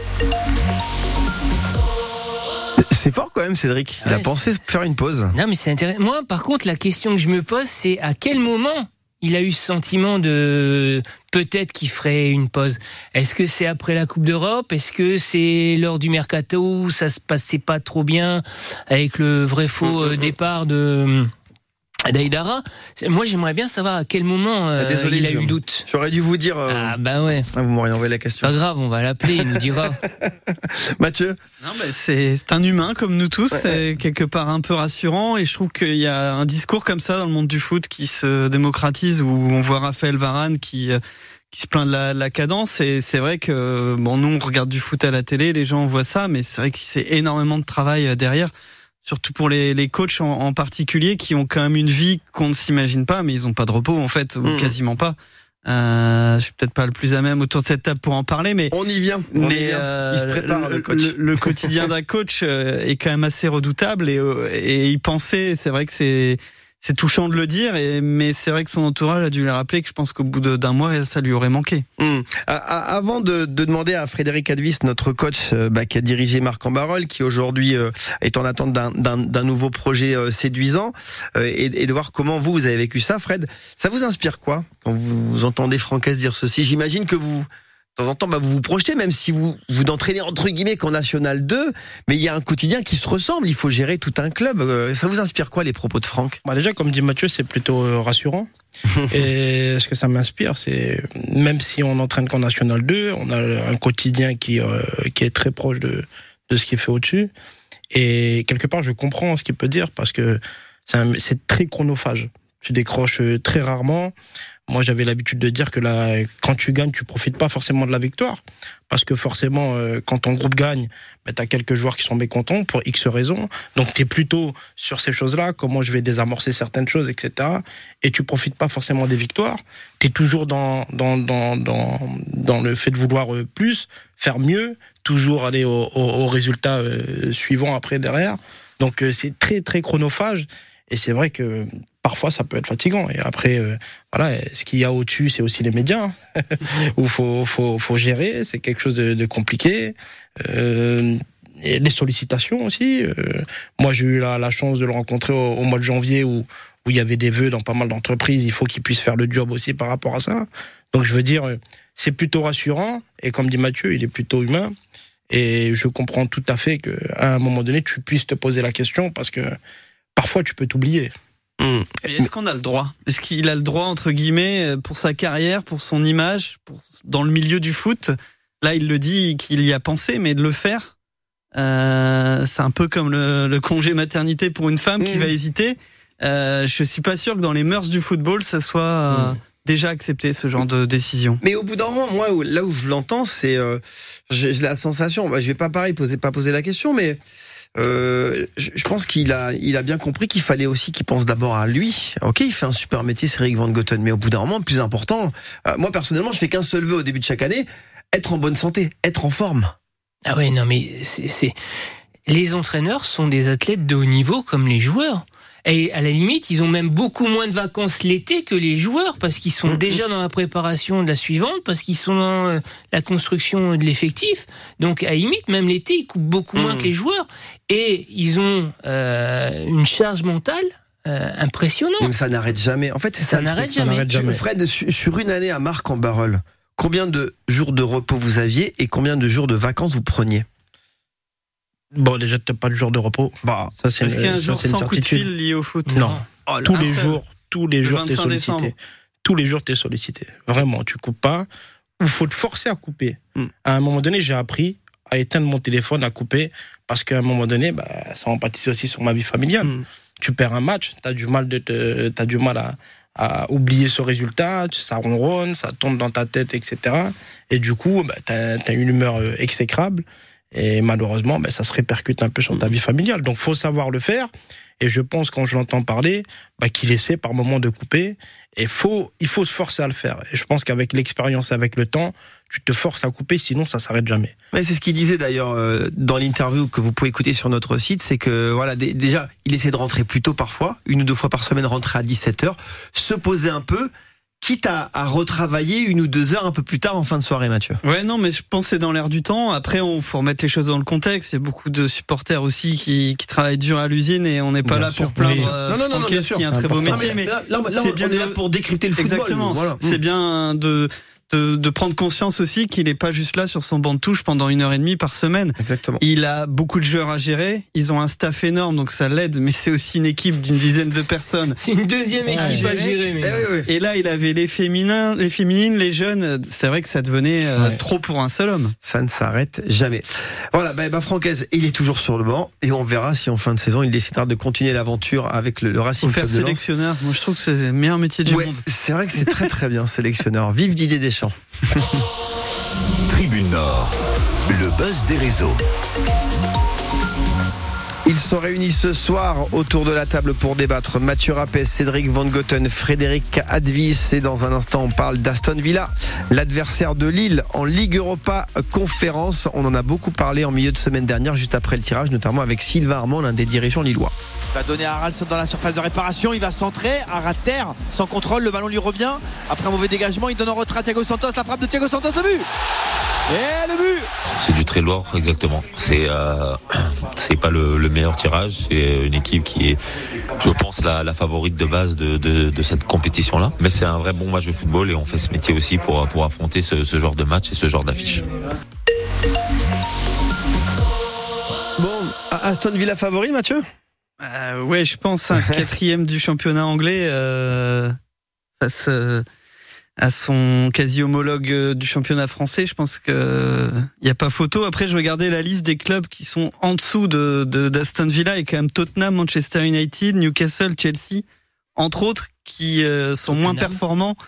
C'est fort quand même, Cédric. Il ouais, a pensé c'est... faire une pause. Non, mais c'est intéressant. Moi, par contre, la question que je me pose, c'est à quel moment il a eu ce sentiment de peut-être qu'il ferait une pause. Est-ce que c'est après la Coupe d'Europe? Est-ce que c'est lors du mercato où ça se passait pas trop bien avec le vrai faux départ de d'Aïdara? Moi, j'aimerais bien savoir à quel moment euh, Désolé, il a eu doute. J'aurais dû vous dire. Euh... Ah bah ouais. Ah, vous m'auriez envoyé la question. Pas grave, on va l'appeler, il nous dira. Mathieu. Non, bah c'est, c'est un humain comme nous tous, ouais. C'est quelque part un peu rassurant, et je trouve qu'il y a un discours comme ça dans le monde du foot qui se démocratise, où on voit Raphaël Varane qui qui se plaint de la, la cadence. Et c'est vrai que bon, nous on regarde du foot à la télé, les gens voient ça, mais c'est vrai que c'est énormément de travail derrière. Surtout pour les, les coachs en, en particulier qui ont quand même une vie qu'on ne s'imagine pas, mais ils ont pas de repos en fait, ou mmh. quasiment pas. Euh, je suis peut-être pas le plus à même autour de cette table pour en parler, mais on y vient. On mais y vient. Euh, il se prépare le, le coach. Le, le quotidien d'un coach est quand même assez redoutable et, et y penser, c'est vrai que c'est c'est touchant de le dire, et, mais c'est vrai que son entourage a dû lui rappeler que je pense qu'au bout de, d'un mois, ça lui aurait manqué. Mmh. Avant de, de demander à Frédéric Advis, notre coach bah, qui a dirigé Marc en Barœul, qui aujourd'hui euh, est en attente d'un, d'un, d'un nouveau projet euh, séduisant, euh, et, et de voir comment vous, vous avez vécu ça, Fred, ça vous inspire quoi quand vous, vous entendez Francaise dire ceci? J'imagine que vous... De temps en temps, bah, vous vous projetez, même si vous vous entraînez entre guillemets qu'en National deux, mais il y a un quotidien qui se ressemble, il faut gérer tout un club. Ça vous inspire quoi, les propos de Franck? Bah déjà, comme dit Mathieu, c'est plutôt rassurant. Et ce que ça m'inspire, c'est même si on n'entraîne qu'en National deux, on a un quotidien qui euh, qui est très proche de de ce qui est fait au-dessus. Et quelque part, je comprends ce qu'il peut dire parce que c'est, un, c'est très chronophage. Tu décroches très rarement. Moi, j'avais l'habitude de dire que là, quand tu gagnes, tu profites pas forcément de la victoire. Parce que forcément, euh, quand ton groupe gagne, bah, t'as quelques joueurs qui sont mécontents pour X raisons. Donc, t'es plutôt sur ces choses-là, comment je vais désamorcer certaines choses, et cetera. Et tu profites pas forcément des victoires. T'es toujours dans, dans, dans, dans, dans le fait de vouloir euh, plus, faire mieux, toujours aller au, au, au résultat euh, suivant après, derrière. Donc, euh, c'est très, très chronophage. Et c'est vrai que parfois ça peut être fatigant. Et après, euh, voilà, ce qu'il y a au-dessus, c'est aussi les médias, hein, où faut faut faut gérer. C'est quelque chose de, de compliqué. Euh, et les sollicitations aussi. Euh, moi, j'ai eu la, la chance de le rencontrer au, au mois de janvier, où où il y avait des vœux dans pas mal d'entreprises. Il faut qu'il puisse faire le job aussi par rapport à ça. Donc, je veux dire, c'est plutôt rassurant. Et comme dit Mathieu, il est plutôt humain. Et je comprends tout à fait qu'à un moment donné, tu puisses te poser la question parce que parfois, tu peux t'oublier. Mmh. Est-ce qu'on a le droit? Est-ce qu'il a le droit, entre guillemets, pour sa carrière, pour son image, pour, dans le milieu du foot? Là, il le dit qu'il y a pensé, mais de le faire, euh, c'est un peu comme le, le congé maternité pour une femme mmh. qui va hésiter. Euh, je suis pas sûr que dans les mœurs du football, ça soit euh, mmh. déjà accepté, ce genre de décision. Mais au bout d'un moment, moi, là où je l'entends, c'est, euh, j'ai, j'ai la sensation, bah, je vais pas pareil poser, pas poser la question, mais Euh, je, je pense qu'il a, il a bien compris qu'il fallait aussi qu'il pense d'abord à lui. Ok, il fait un super métier, c'est Eric Van Goten, mais au bout d'un moment, le plus important, euh, moi personnellement, je fais qu'un seul vœu au début de chaque année, être en bonne santé, être en forme. Ah ouais, non mais c'est, c'est... les entraîneurs sont des athlètes de haut niveau comme les joueurs. Et à la limite, ils ont même beaucoup moins de vacances l'été que les joueurs parce qu'ils sont mmh. déjà dans la préparation de la suivante, parce qu'ils sont dans euh, la construction de l'effectif. Donc à la limite, même l'été, ils coupent beaucoup mmh. moins que les joueurs. Et ils ont euh, une charge mentale euh, impressionnante. Mais ça n'arrête jamais. En fait, c'est ça, ça n'arrête ça jamais. n'arrête jamais. Fred, sur une année à Marc en Barœul, combien de jours de repos vous aviez et combien de jours de vacances vous preniez? Bon, déjà, t'as pas de jour de repos. Bah, ça, c'est Est-ce une, qu'il y a un ça, jour c'est une sans certitude. coup de fil lié au foot? Non. Oh, tous les seul. jours, tous les Le jours, t'es sollicité. décembre. Tous les jours, t'es sollicité. Vraiment, tu coupes pas. Il faut te forcer à couper. Mm. À un moment donné, j'ai appris à éteindre mon téléphone, à couper, parce qu'à un moment donné, bah, ça empathise aussi sur ma vie familiale. Mm. Tu perds un match, t'as du mal de te, t'as du mal à, à oublier ce résultat, ça ronronne, ça tombe dans ta tête, et cetera. Et du coup, bah, t'as, t'as une humeur exécrable. Et malheureusement, ben, ça se répercute un peu sur ta vie familiale. Donc, faut savoir le faire. Et je pense, quand je l'entends parler, ben, qu'il essaie par moment de couper. Et faut, il faut se forcer à le faire. Et je pense qu'avec l'expérience, avec le temps, tu te forces à couper, sinon ça s'arrête jamais. Mais c'est ce qu'il disait d'ailleurs euh, dans l'interview que vous pouvez écouter sur notre site, c'est que voilà, d- déjà, il essaie de rentrer plus tôt parfois, une ou deux fois par semaine, rentrer à dix-sept heures, se poser un peu, quitte à, à retravailler une ou deux heures un peu plus tard en fin de soirée, Mathieu. Ouais, non, mais je pense que c'est dans l'air du temps. Après, on faut remettre les choses dans le contexte. Il y a beaucoup de supporters aussi qui, qui travaillent dur à l'usine et on n'est pas bien là sûr, pour plaindre oui. euh, non, non, non, non, bien sûr. qui est un très beau métier. Mais là, là, là, c'est on, bien on est là de... pour décrypter le football. Exactement. Voilà. C'est bien de... De, de prendre conscience aussi qu'il n'est pas juste là sur son banc de touche pendant une heure et demie par semaine. Exactement. Il a beaucoup de joueurs à gérer. Ils ont un staff énorme, donc ça l'aide, mais c'est aussi une équipe d'une dizaine de personnes. C'est une deuxième équipe à gérer. À gérer mais... et, oui, oui. et là, il avait les féminins, les féminines, les jeunes. C'est vrai que ça devenait euh, ouais. trop pour un seul homme. Ça ne s'arrête jamais. Voilà, bah, bah Francaise, il est toujours sur le banc et on verra si en fin de saison il décidera de continuer l'aventure avec le, le Racing Club de Lens. Faire sélectionneur. Moi, je trouve que c'est le meilleur métier du ouais, monde. C'est vrai que c'est très très bien sélectionneur. Vive Didier Deschamps. Deschamps. Tribune Nord, le buzz des réseaux. Ils sont réunis ce soir autour de la table pour débattre. Mathieu Rappes, Cédric Van Goten, Frédéric Advis. Et dans un instant, on parle d'Aston Villa, l'adversaire de Lille en Ligue Europa Conférence. On en a beaucoup parlé en milieu de semaine dernière, juste après le tirage, notamment avec Sylvain Armand, l'un des dirigeants lillois. Il va donner à Haraldsson dans la surface de réparation. Il va centrer. À terre, sans contrôle, le ballon lui revient. Après un mauvais dégagement, il donne en retrait à Thiago Santos. La frappe de Thiago Santos, le but. Et le but. C'est du très lourd, exactement. C'est euh, c'est pas le, le meilleur tirage. C'est une équipe qui est, je pense, la, la favorite de base de, de, de cette compétition-là. Mais c'est un vrai bon match de football et on fait ce métier aussi pour, pour affronter ce, ce genre de match et ce genre d'affiche. Bon, Aston Villa favori, Mathieu ? Euh, ouais, je pense un quatrième du championnat anglais euh, face euh, à son quasi homologue euh, du championnat français. Je pense que il y a pas photo. Après, je regardais la liste des clubs qui sont en dessous de, de d'Aston Villa et quand même Tottenham, Manchester United, Newcastle, Chelsea, entre autres, qui euh, sont Tottenham. moins performants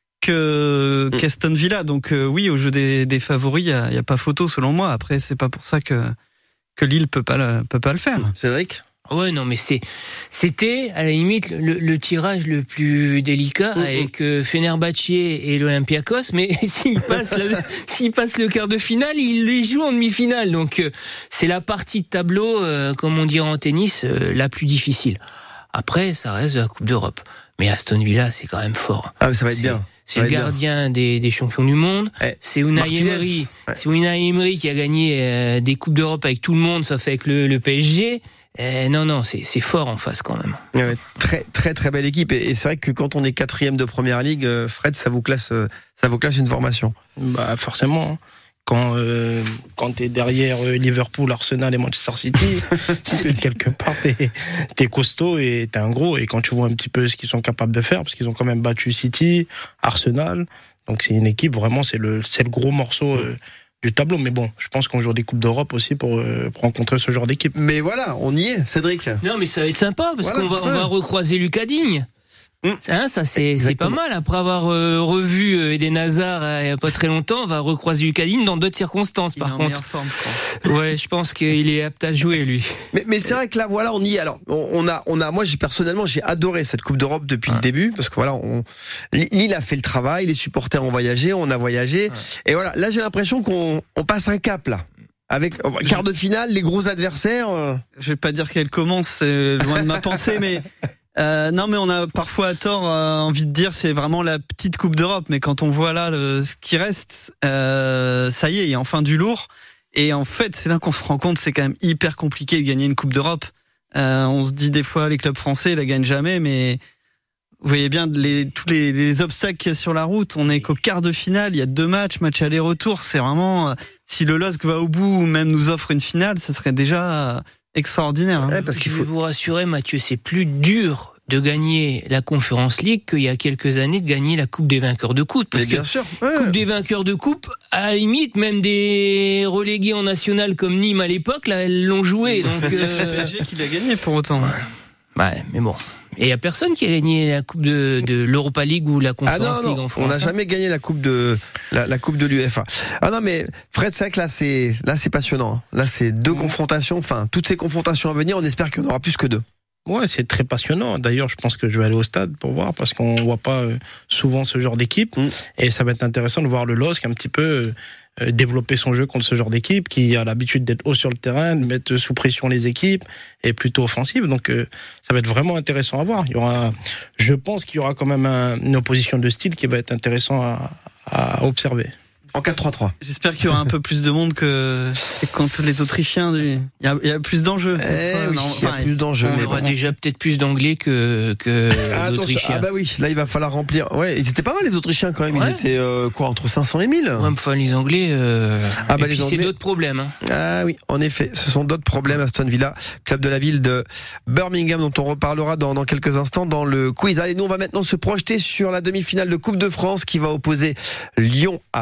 que mmh. qu'Aston Villa. Donc euh, oui, au jeu des, des favoris, il y a, y a pas photo selon moi. Après, c'est pas pour ça que que Lille peut pas le, peut pas le faire. Cédric. Ouais, non, mais c'est, c'était, à la limite, le, le tirage le plus délicat mmh, avec euh, Fenerbahçe et l'Olympiakos, mais s'il passe, la, s'il passe le quart de finale, il les joue en demi-finale. Donc, euh, c'est la partie de tableau, euh, comme on dirait en tennis, euh, la plus difficile. Après, ça reste la Coupe d'Europe. Mais Aston Villa, c'est quand même fort. Ah, mais ça va être c'est, bien. C'est le gardien des, des champions du monde. Eh, c'est Unai Emery. Ouais. C'est Unai Emery qui a gagné euh, des Coupes d'Europe avec tout le monde, sauf avec le, le P S G. Eh, non, non, c'est, c'est fort en face quand même. Ouais, très, très, très belle équipe. Et, et c'est vrai que quand on est quatrième de première ligue, Fred, ça vous classe, ça vous classe une formation. Bah, forcément. Quand, euh, quand t'es derrière Liverpool, Arsenal et Manchester City, c'est quelque part, t'es, t'es costaud et t'es un gros. Et quand tu vois un petit peu ce qu'ils sont capables de faire, parce qu'ils ont quand même battu City, Arsenal. Donc c'est une équipe, vraiment, c'est le, c'est le gros morceau, euh, du tableau, mais bon, je pense qu'on joue des Coupes d'Europe aussi pour, euh, pour rencontrer ce genre d'équipe. Mais voilà, on y est, Cédric. Non, mais ça va être sympa parce voilà, qu'on va, ouais. on va recroiser Lucas Digne. Mmh. Hein, ça c'est, c'est pas mal. Après avoir euh, revu euh, Eden Hazard euh, il y a pas très longtemps, on va recroiser Lucas Digne dans d'autres circonstances. Il par contre, forme, je ouais, je pense qu'il est apte à jouer lui. Mais, mais c'est vrai que là, voilà, on y est. Alors, on, on a, on a. Moi, j'ai personnellement, j'ai adoré cette Coupe d'Europe depuis ouais. le début parce que voilà, on, Lille a fait le travail, les supporters ont voyagé, on a voyagé, ouais. et voilà. Là, j'ai l'impression qu'on on passe un cap là. Avec quart de finale, les gros adversaires. Euh... Je vais pas dire qu'elle commence, c'est loin de ma pensée, mais. Euh, non, mais on a parfois à tort euh, envie de dire c'est vraiment la petite Coupe d'Europe, mais quand on voit là le, ce qui reste, euh, ça y est, il y a enfin du lourd. Et en fait, c'est là qu'on se rend compte, c'est quand même hyper compliqué de gagner une Coupe d'Europe. Euh, on se dit des fois les clubs français la gagnent jamais, mais vous voyez bien les, tous les, les obstacles qu'il y a sur la route. On est qu'au quart de finale, il y a deux matchs, match aller-retour. C'est vraiment, si le L O S C va au bout ou même nous offre une finale, ça serait déjà extraordinaire. Hein. Ouais, parce qu'il faut... Je vais vous rassurer, Mathieu, c'est plus dur de gagner la Conference League qu'il y a quelques années de gagner la Coupe des vainqueurs de coupe. Parce Mais bien que sûr. Ouais. Coupe des vainqueurs de coupe, à la limite, même des relégués en national comme Nîmes à l'époque, là, elles l'ont joué. Donc, euh... P S G qui l'a gagné pour autant. Ouais, ouais mais bon. Et il y a personne qui a gagné la Coupe de, de l'Europa League ou la Conference ah non, League non, en France. On n'a jamais gagné la Coupe de la, la Coupe de l'U E F A. Ah non, mais Fred, c'est vrai que là c'est là c'est passionnant. Là c'est deux mmh. confrontations. Enfin, toutes ces confrontations à venir, on espère qu'il y en aura plus que deux. Ouais, c'est très passionnant. D'ailleurs, je pense que je vais aller au stade pour voir parce qu'on voit pas souvent ce genre d'équipe mmh. et ça va être intéressant de voir le L O S C un petit peu euh, développer son jeu contre ce genre d'équipe qui a l'habitude d'être haut sur le terrain, de mettre sous pression les équipes et plutôt offensive. Donc euh, ça va être vraiment intéressant à voir. Il y aura, je pense qu'il y aura quand même un, une opposition de style qui va être intéressant à, à observer. En quatre trois trois. J'espère qu'il y aura un peu plus de monde que contre les Autrichiens. Il y a, il y a plus d'enjeux. Cette eh fois. Oui, non, il y a enfin, plus d'enjeux. On aura bon. déjà peut-être plus d'anglais que, que ah, d'Autrichiens. Ah bah oui, là il va falloir remplir. Ouais, ils étaient pas mal les Autrichiens quand même. Ouais. Ils étaient euh, quoi entre cinq cents et mille. Ouais, enfin les Anglais. Euh... Ah bah et les puis Anglais... c'est d'autres problèmes. Hein. Ah oui, en effet, ce sont d'autres problèmes. Aston Villa, club de la ville de Birmingham, dont on reparlera dans, dans quelques instants dans le quiz. Allez, nous on va maintenant se projeter sur la demi-finale de Coupe de France qui va opposer Lyon à Valenciennes.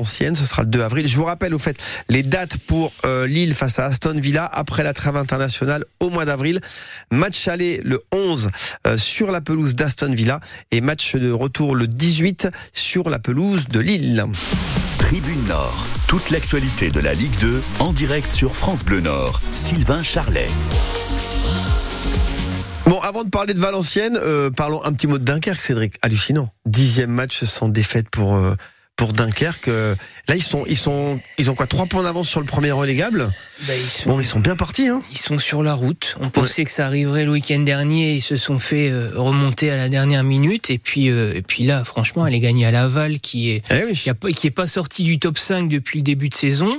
Valenciennes. Ce sera le deux avril. Je vous rappelle au fait les dates pour euh, Lille face à Aston Villa après la trêve internationale au mois d'avril. Match aller le onze euh, sur la pelouse d'Aston Villa et match de retour le dix-huit sur la pelouse de Lille. Tribune Nord, toute l'actualité de la Ligue deux en direct sur France Bleu Nord. Sylvain Charlet. Bon, avant de parler de Valenciennes, euh, parlons un petit mot de Dunkerque, Cédric. Hallucinant. Dixième match sans défaite pour euh, pour Dunkerque. Euh, là, ils sont ils sont ils ont quoi, trois points d'avance sur le premier relégable. Bah, ils sont, bon, ils sont bien partis. Hein. Ils sont sur la route. On pensait ouais. que ça arriverait le week-end dernier. Ils se sont fait euh, remonter à la dernière minute. Et puis, euh, et puis là, franchement, elle est gagnée à Laval, qui est eh oui. qui, a, qui est pas sorti du top cinq depuis le début de saison.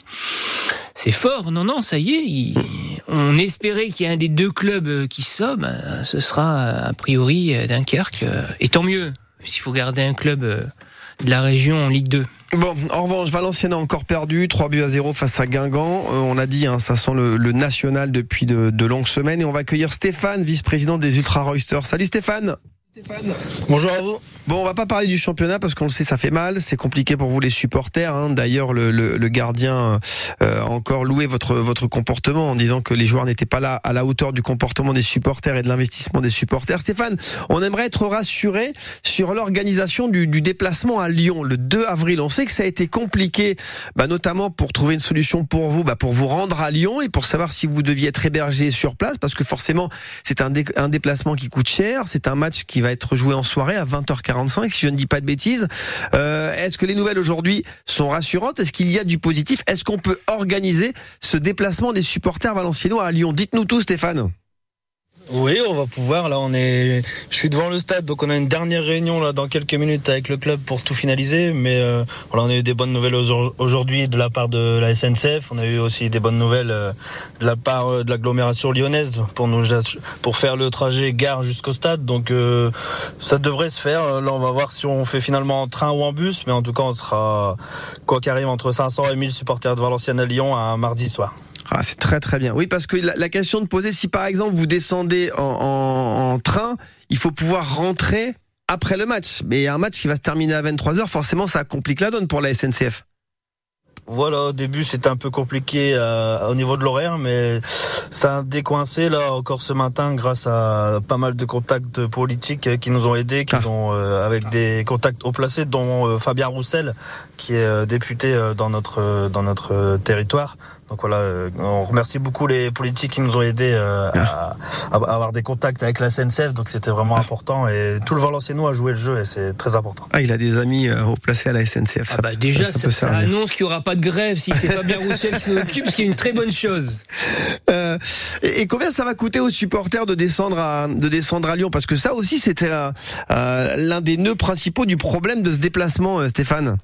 C'est fort. Non, non, ça y est. Il, on espérait qu'il y ait un des deux clubs qui sort. Ben, ce sera a priori Dunkerque. Et tant mieux. S'il faut garder un club de la région en Ligue deux. Bon, en revanche, Valenciennes a encore perdu, trois buts à zéro face à Guingamp. Euh, on a dit, hein, ça sent le, le national depuis de, de longues semaines. Et on va accueillir Stéphane, vice-président des Ultra Roysters. Salut Stéphane. Stéphane. Bonjour à vous. Bon, on va pas parler du championnat parce qu'on le sait, ça fait mal, c'est compliqué pour vous les supporters. Hein. D'ailleurs, le, le, le gardien euh, a encore loué votre votre comportement en disant que les joueurs n'étaient pas là à la hauteur du comportement des supporters et de l'investissement des supporters. Stéphane, on aimerait être rassuré sur l'organisation du, du déplacement à Lyon le deux avril. On sait que ça a été compliqué, bah, notamment pour trouver une solution pour vous, bah, pour vous rendre à Lyon et pour savoir si vous deviez être hébergé sur place, parce que forcément, c'est un, dé, un déplacement qui coûte cher. C'est un match qui va être joué en soirée à vingt heures quarante-cinq, si je ne dis pas de bêtises. Euh, est-ce que les nouvelles aujourd'hui sont rassurantes? Est-ce qu'il y a du positif? Est-ce qu'on peut organiser ce déplacement des supporters valenciennois à Lyon? Dites-nous tout, Stéphane. Oui, on va pouvoir. Là, on est. Je suis devant le stade, donc on a une dernière réunion là dans quelques minutes avec le club pour tout finaliser. Mais euh, voilà, on a eu des bonnes nouvelles aujourd'hui de la part de la S N C F. On a eu aussi des bonnes nouvelles euh, de la part de l'agglomération lyonnaise pour nous pour faire le trajet gare jusqu'au stade. Donc euh, ça devrait se faire. Là, on va voir si on fait finalement en train ou en bus, mais en tout cas, on sera quoi qu'arrive entre cinq cents et mille supporters de Valenciennes à Lyon un mardi soir. Ah, c'est très très bien. Oui, parce que la, la question de poser, si par exemple vous descendez en, en, en train, il faut pouvoir rentrer après le match. Mais un match qui va se terminer à vingt-trois heures, forcément ça complique la donne pour la S N C F. Voilà, au début c'était un peu compliqué euh, au niveau de l'horaire, mais ça a décoincé là encore ce matin grâce à pas mal de contacts politiques euh, qui nous ont aidés, qui ah. ont euh, avec des contacts haut placés, dont euh, Fabien Roussel, qui est euh, député euh, dans notre euh, dans notre euh, territoire. Donc voilà, euh, on remercie beaucoup les politiques qui nous ont aidés euh, ah. à, à avoir des contacts avec la S N C F, donc c'était vraiment ah. important et tout le Valenciennois a joué le jeu et c'est très important. Ah, il a des amis euh, haut placés à la S N C F. Ah ça, bah déjà, ça, ça, ça, ça annonce qu'il n'y aura pas de grève si c'est Fabien Roussel qui s'en occupe, ce qui est une très bonne chose. Euh, et, et combien ça va coûter aux supporters de descendre à de descendre à Lyon? Parce que ça aussi, c'était euh, euh, l'un des nœuds principaux du problème de ce déplacement, euh, Stéphane.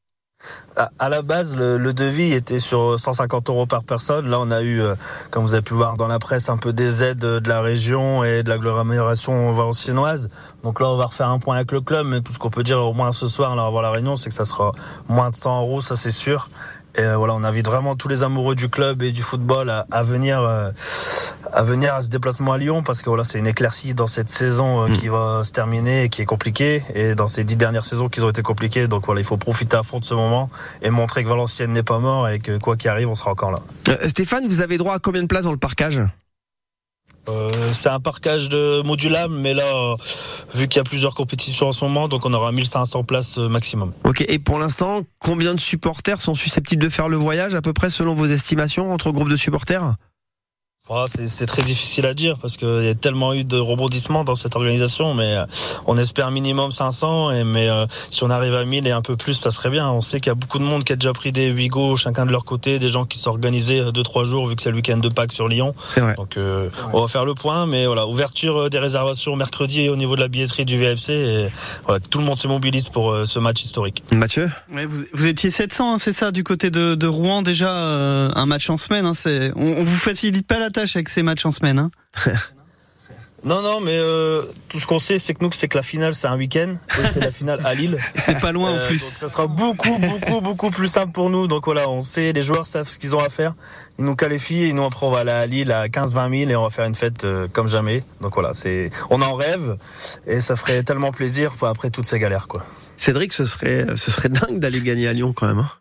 À la base, le, le devis était sur cent cinquante euros par personne. Là, on a eu, euh, comme vous avez pu voir dans la presse, un peu des aides de la région et de l'agglomération valenciennoise. Donc là, on va refaire un point avec le club, mais tout ce qu'on peut dire au moins ce soir, là, avant la réunion, c'est que ça sera moins de cent euros, ça c'est sûr. Et euh, voilà, on invite vraiment tous les amoureux du club et du football à, à venir, euh, à venir à ce déplacement à Lyon, parce que voilà, c'est une éclaircie dans cette saison euh, mmh. qui va se terminer et qui est compliquée, et dans ces dix dernières saisons qui ont été compliquées. Donc voilà, il faut profiter à fond de ce moment et montrer que Valenciennes n'est pas mort et que quoi qu'il arrive, on sera encore là. Euh, Stéphane, vous avez droit à combien de places dans le parkage ? Euh, c'est un parkage de modulable, mais là, euh, vu qu'il y a plusieurs compétitions en ce moment, donc on aura mille cinq cents places euh, maximum. Ok, et pour l'instant, combien de supporters sont susceptibles de faire le voyage, à peu près selon vos estimations, entre groupes de supporters ? Oh, c'est, c'est très difficile à dire parce qu'il y a tellement eu de rebondissements dans cette organisation, mais euh, on espère minimum cinq cents, et, mais euh, si on arrive à mille et un peu plus, ça serait bien. On sait qu'il y a beaucoup de monde qui a déjà pris des Ouigo chacun de leur côté, des gens qui sont organisés deux trois jours vu que c'est le week-end de Pâques sur Lyon. C'est vrai. Donc euh, on va faire le point, mais voilà, ouverture des réservations mercredi au niveau de la billetterie du V F C, et voilà, tout le monde se mobilise pour euh, ce match historique. Mathieu ? Ouais, vous, vous étiez sept cents, hein, c'est ça, du côté de, de Rouen déjà, euh, un match en semaine. Hein, c'est, on, on vous facilite pas la tâche avec ces matchs en semaine, hein. Non, non, mais euh, tout ce qu'on sait, c'est que nous, c'est que la finale, c'est un week-end, et c'est la finale à Lille. C'est pas loin euh, en plus. Donc ça sera beaucoup, beaucoup, beaucoup plus simple pour nous. Donc voilà, on sait, les joueurs savent ce qu'ils ont à faire. Ils nous qualifient, et nous après on va aller à Lille à quinze vingt mille et on va faire une fête euh, comme jamais. Donc voilà, c'est, on en rêve, et ça ferait tellement plaisir après toutes ces galères, quoi. Cédric, ce serait, ce serait dingue d'aller gagner à Lyon quand même, hein.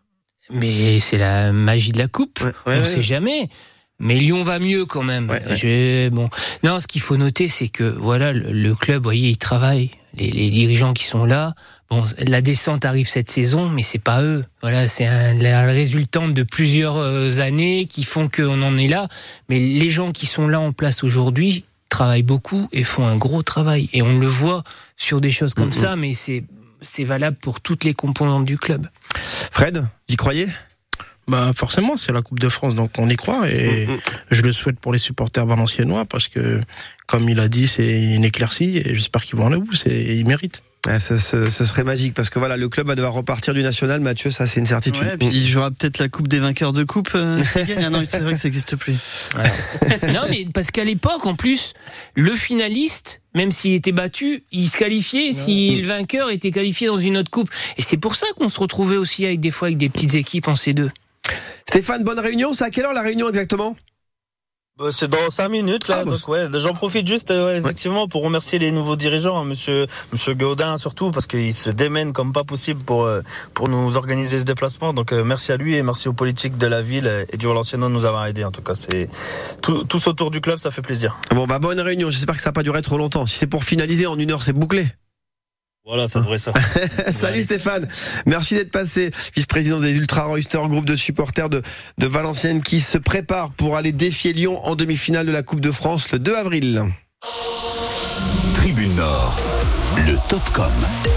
Mais c'est la magie de la coupe. Ouais, ouais, on ne ouais. sait jamais. Mais Lyon va mieux quand même. Ouais, ouais. Je, bon, non, ce qu'il faut noter, c'est que voilà, le, le club, vous voyez, il travaille. Les, les dirigeants qui sont là. Bon, la descente arrive cette saison, mais c'est pas eux. Voilà, c'est un, la résultante de plusieurs années qui font qu'on en est là. Mais les gens qui sont là en place aujourd'hui travaillent beaucoup et font un gros travail. Et on le voit sur des choses comme mmh. ça, mais c'est c'est valable pour toutes les composantes du club. Fred, y croyez ? Bah forcément, c'est la Coupe de France, donc on y croit et mmh. je le souhaite pour les supporters valenciennois parce que, comme il a dit, c'est une éclaircie et j'espère qu'ils vont aller au bout, c'est, ils méritent. Ouais, ce, ce, ce serait magique parce que voilà, le club va devoir repartir du national, Mathieu, ça c'est une certitude. Ouais, puis il jouera peut-être la Coupe des vainqueurs de coupe. Euh, ah non, c'est vrai que ça n'existe plus. Ouais. Non, mais parce qu'à l'époque, en plus, le finaliste, même s'il était battu, il se qualifiait si ouais. le vainqueur était qualifié dans une autre coupe. Et c'est pour ça qu'on se retrouvait aussi avec des fois avec des petites équipes en C deux. Stéphane, bonne réunion. C'est à quelle heure la réunion exactement ? Bah, c'est dans cinq minutes là, ah, donc ouais, j'en profite juste ouais, effectivement ouais. pour remercier les nouveaux dirigeants, hein, monsieur monsieur Gaudin surtout parce qu'il se démène comme pas possible pour pour nous organiser ce déplacement. Donc euh, merci à lui et merci aux politiques de la ville et du Valenciennois de nous avoir aidés. En tout cas, c'est tout, tous autour du club, ça fait plaisir. Bon bah bonne réunion. J'espère que ça n'a pas duré trop longtemps. Si c'est pour finaliser en une heure, c'est bouclé. Voilà, ça devrait ça. Salut Stéphane, merci d'être passé. Vice-président des Ultra Roysters, groupe de supporters de, de Valenciennes qui se prépare pour aller défier Lyon en demi-finale de la Coupe de France le deux avril. Tribune Nord, le Topcom.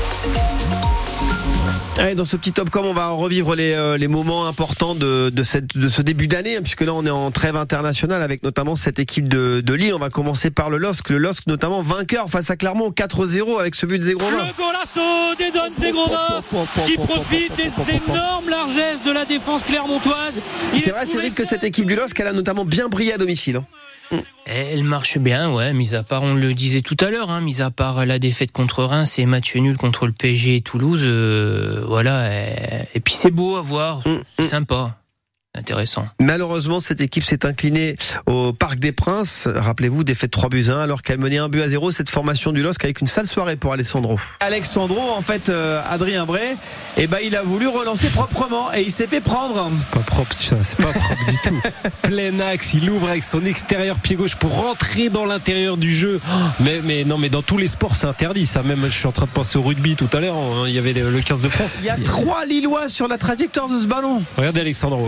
Allez, dans ce petit Topcom, on va revivre les, euh, les moments importants de, de, cette, de ce début d'année, hein, puisque là on est en trêve internationale avec notamment cette équipe de, de Lille. On va commencer par le L O S C. Le L O S C notamment vainqueur face à Clermont quatre zéro avec ce but de Zegrova. Le golasso d'Edon Zegrova qui profite des énormes largesses de la défense clermontoise. Il C'est vrai, Cédric, que cette équipe du L O S C, elle a notamment bien brillé à domicile. Hein. Elle marche bien, ouais, mis à part, on le disait tout à l'heure, hein, mis à part la défaite contre Reims et match nul contre le P S G et Toulouse, euh, voilà, et, et puis c'est beau à voir, mmh, c'est sympa. Intéressant. Malheureusement, cette équipe s'est inclinée au Parc des Princes. Rappelez-vous, défaite trois buts à un, alors qu'elle menait un but à zéro. Cette formation du L O S C avec une sale soirée pour Alessandro. Alessandro, en fait, euh, Adrien Bray, eh ben, il a voulu relancer proprement et il s'est fait prendre. C'est pas propre, c'est pas propre du tout. Plein axe, il ouvre avec son extérieur pied gauche pour rentrer dans l'intérieur du jeu. Mais, mais non, mais dans tous les sports, c'est interdit. Ça, même, je suis en train de penser au rugby tout à l'heure. Hein, il y avait le quinze de France. Il y a trois Lillois sur la trajectoire de ce ballon. Regardez Alessandro.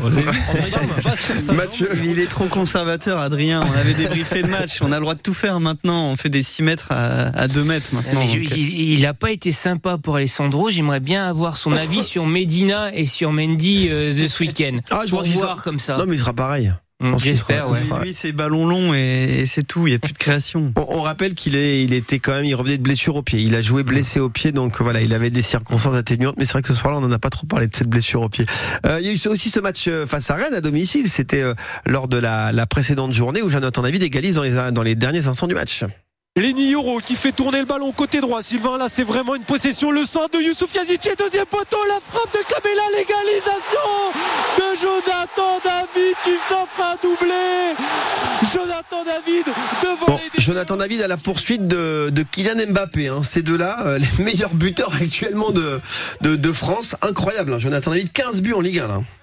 Mathieu, il est trop conservateur, Adrien. On avait débriefé le match. On a le droit de tout faire maintenant. On fait des six mètres à, à deux mètres maintenant. Mais donc... Il n'a pas été sympa pour Alessandro. J'aimerais bien avoir son avis sur Medina et sur Mendy euh, de ce week-end. Ah, je pour pense voir sera... comme ça. Non, mais il sera pareil. Mmh, j'espère, ouais. Sera... Lui, c'est ballon long et, et c'est tout. Il n'y a plus de création. On, on rappelle qu'il est, il était quand même, il revenait de blessure au pied. Il a joué blessé au pied, donc voilà, il avait des circonstances atténuantes. Mais c'est vrai que ce soir-là, on n'en a pas trop parlé de cette blessure au pied. Euh, il y a eu aussi ce match face à Rennes à domicile. C'était euh, lors de la, la précédente journée où Jonathan David égalise dans les, dans les derniers instants du match. Lenny Yoro qui fait tourner le ballon côté droit. Sylvain, là c'est vraiment une possession. Le centre de Youssouf Yazici, deuxième poteau, la frappe de Kamela, l'égalisation de Jonathan David qui s'offre un doublé. Jonathan David devant bon, les... Jonathan David à la poursuite de, de Kylian Mbappé, hein. Ces deux-là, euh, les meilleurs buteurs actuellement de, de, de France. Incroyable, hein. Jonathan David, quinze buts en Ligue un là.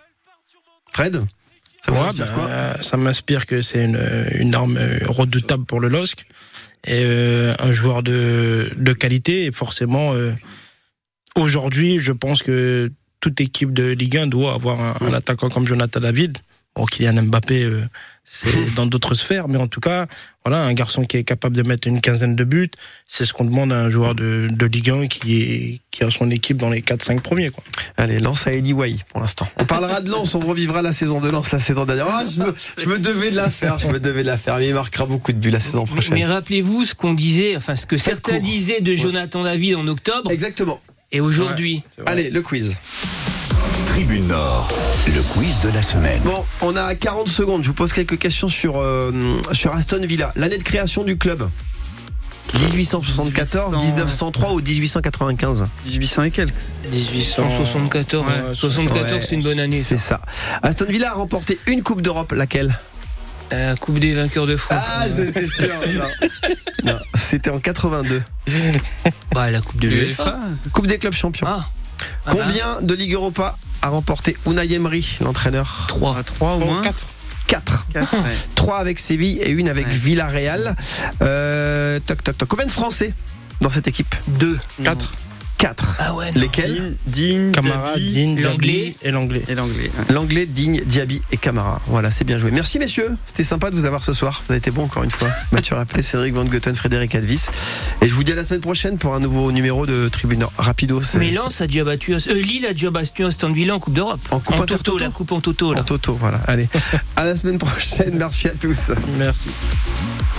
Fred, ça, ouais, bah, quoi ça m'inspire que c'est une, une arme redoutable pour le L O S C. Et euh, un joueur de, de qualité et forcément euh, aujourd'hui je pense que toute équipe de Ligue un doit avoir un, un attaquant comme Jonathan David. Bon, Kylian Mbappé euh, c'est dans d'autres sphères, mais en tout cas voilà, un garçon qui est capable de mettre une quinzaine de buts, c'est ce qu'on demande à un joueur de, de Ligue un qui est qui a son équipe dans les quatre cinq premiers quoi. Allez, Lens à Eddie Way pour l'instant. On parlera de Lens, on revivra la saison de Lens la saison dernière. Ah, je, me, je me devais de la faire, je me devais de la faire. Mais il marquera beaucoup de buts la saison prochaine. Mais, mais rappelez-vous ce qu'on disait, enfin ce que Faites certains court. disaient de Jonathan ouais. David en octobre. Exactement. Et aujourd'hui. Ouais, allez, le quiz. Tribune Nord, le quiz de la semaine. Bon, on a quarante secondes. Je vous pose quelques questions sur, euh, sur Aston Villa. L'année de création du club. dix-huit cent soixante-quatorze, dix-neuf cent trois ou dix-huit cent quatre-vingt-quinze? dix-huit cents et quelques. dix-huit cent soixante-quatorze. Ouais, soixante-quatorze, ouais, c'est une bonne année. C'est ça. ça. Aston Villa a remporté une Coupe d'Europe, laquelle? La Coupe des vainqueurs de France. Ah, j'étais sûr. non. non, c'était en quatre-vingt-deux. Bah, la Coupe de l'UEFA. Coupe des clubs champions. Ah. Ah Combien bah. de Ligue Europa a remporté Unai Emery, l'entraîneur? trois. trois au moins. quatre. quatre. trois avec Séville et une avec ouais. Villarreal. Euh, toc, toc, toc. Combien de Français dans cette équipe? deux. quatre. quatre. Ah ouais, non. Lesquels? Digne, Camara, Digne, l'anglais et l'anglais. Et l'anglais. Ouais. L'anglais, Digne, Diaby et Camara. Voilà, c'est bien joué. Merci messieurs, c'était sympa de vous avoir ce soir. Vous avez été bon encore une fois. Mathieu Rappelé, Cédric Van Goten, Frédéric Advis. Et je vous dis à la semaine prochaine pour un nouveau numéro de Tribune Rapido. Mais Lens a déjà battu, euh, Lille a déjà battu Aston Villa en Coupe d'Europe. En Coupe en toto, la Coupe en toto. Là. En toto, voilà. Allez, à la semaine prochaine. Merci à tous. Merci.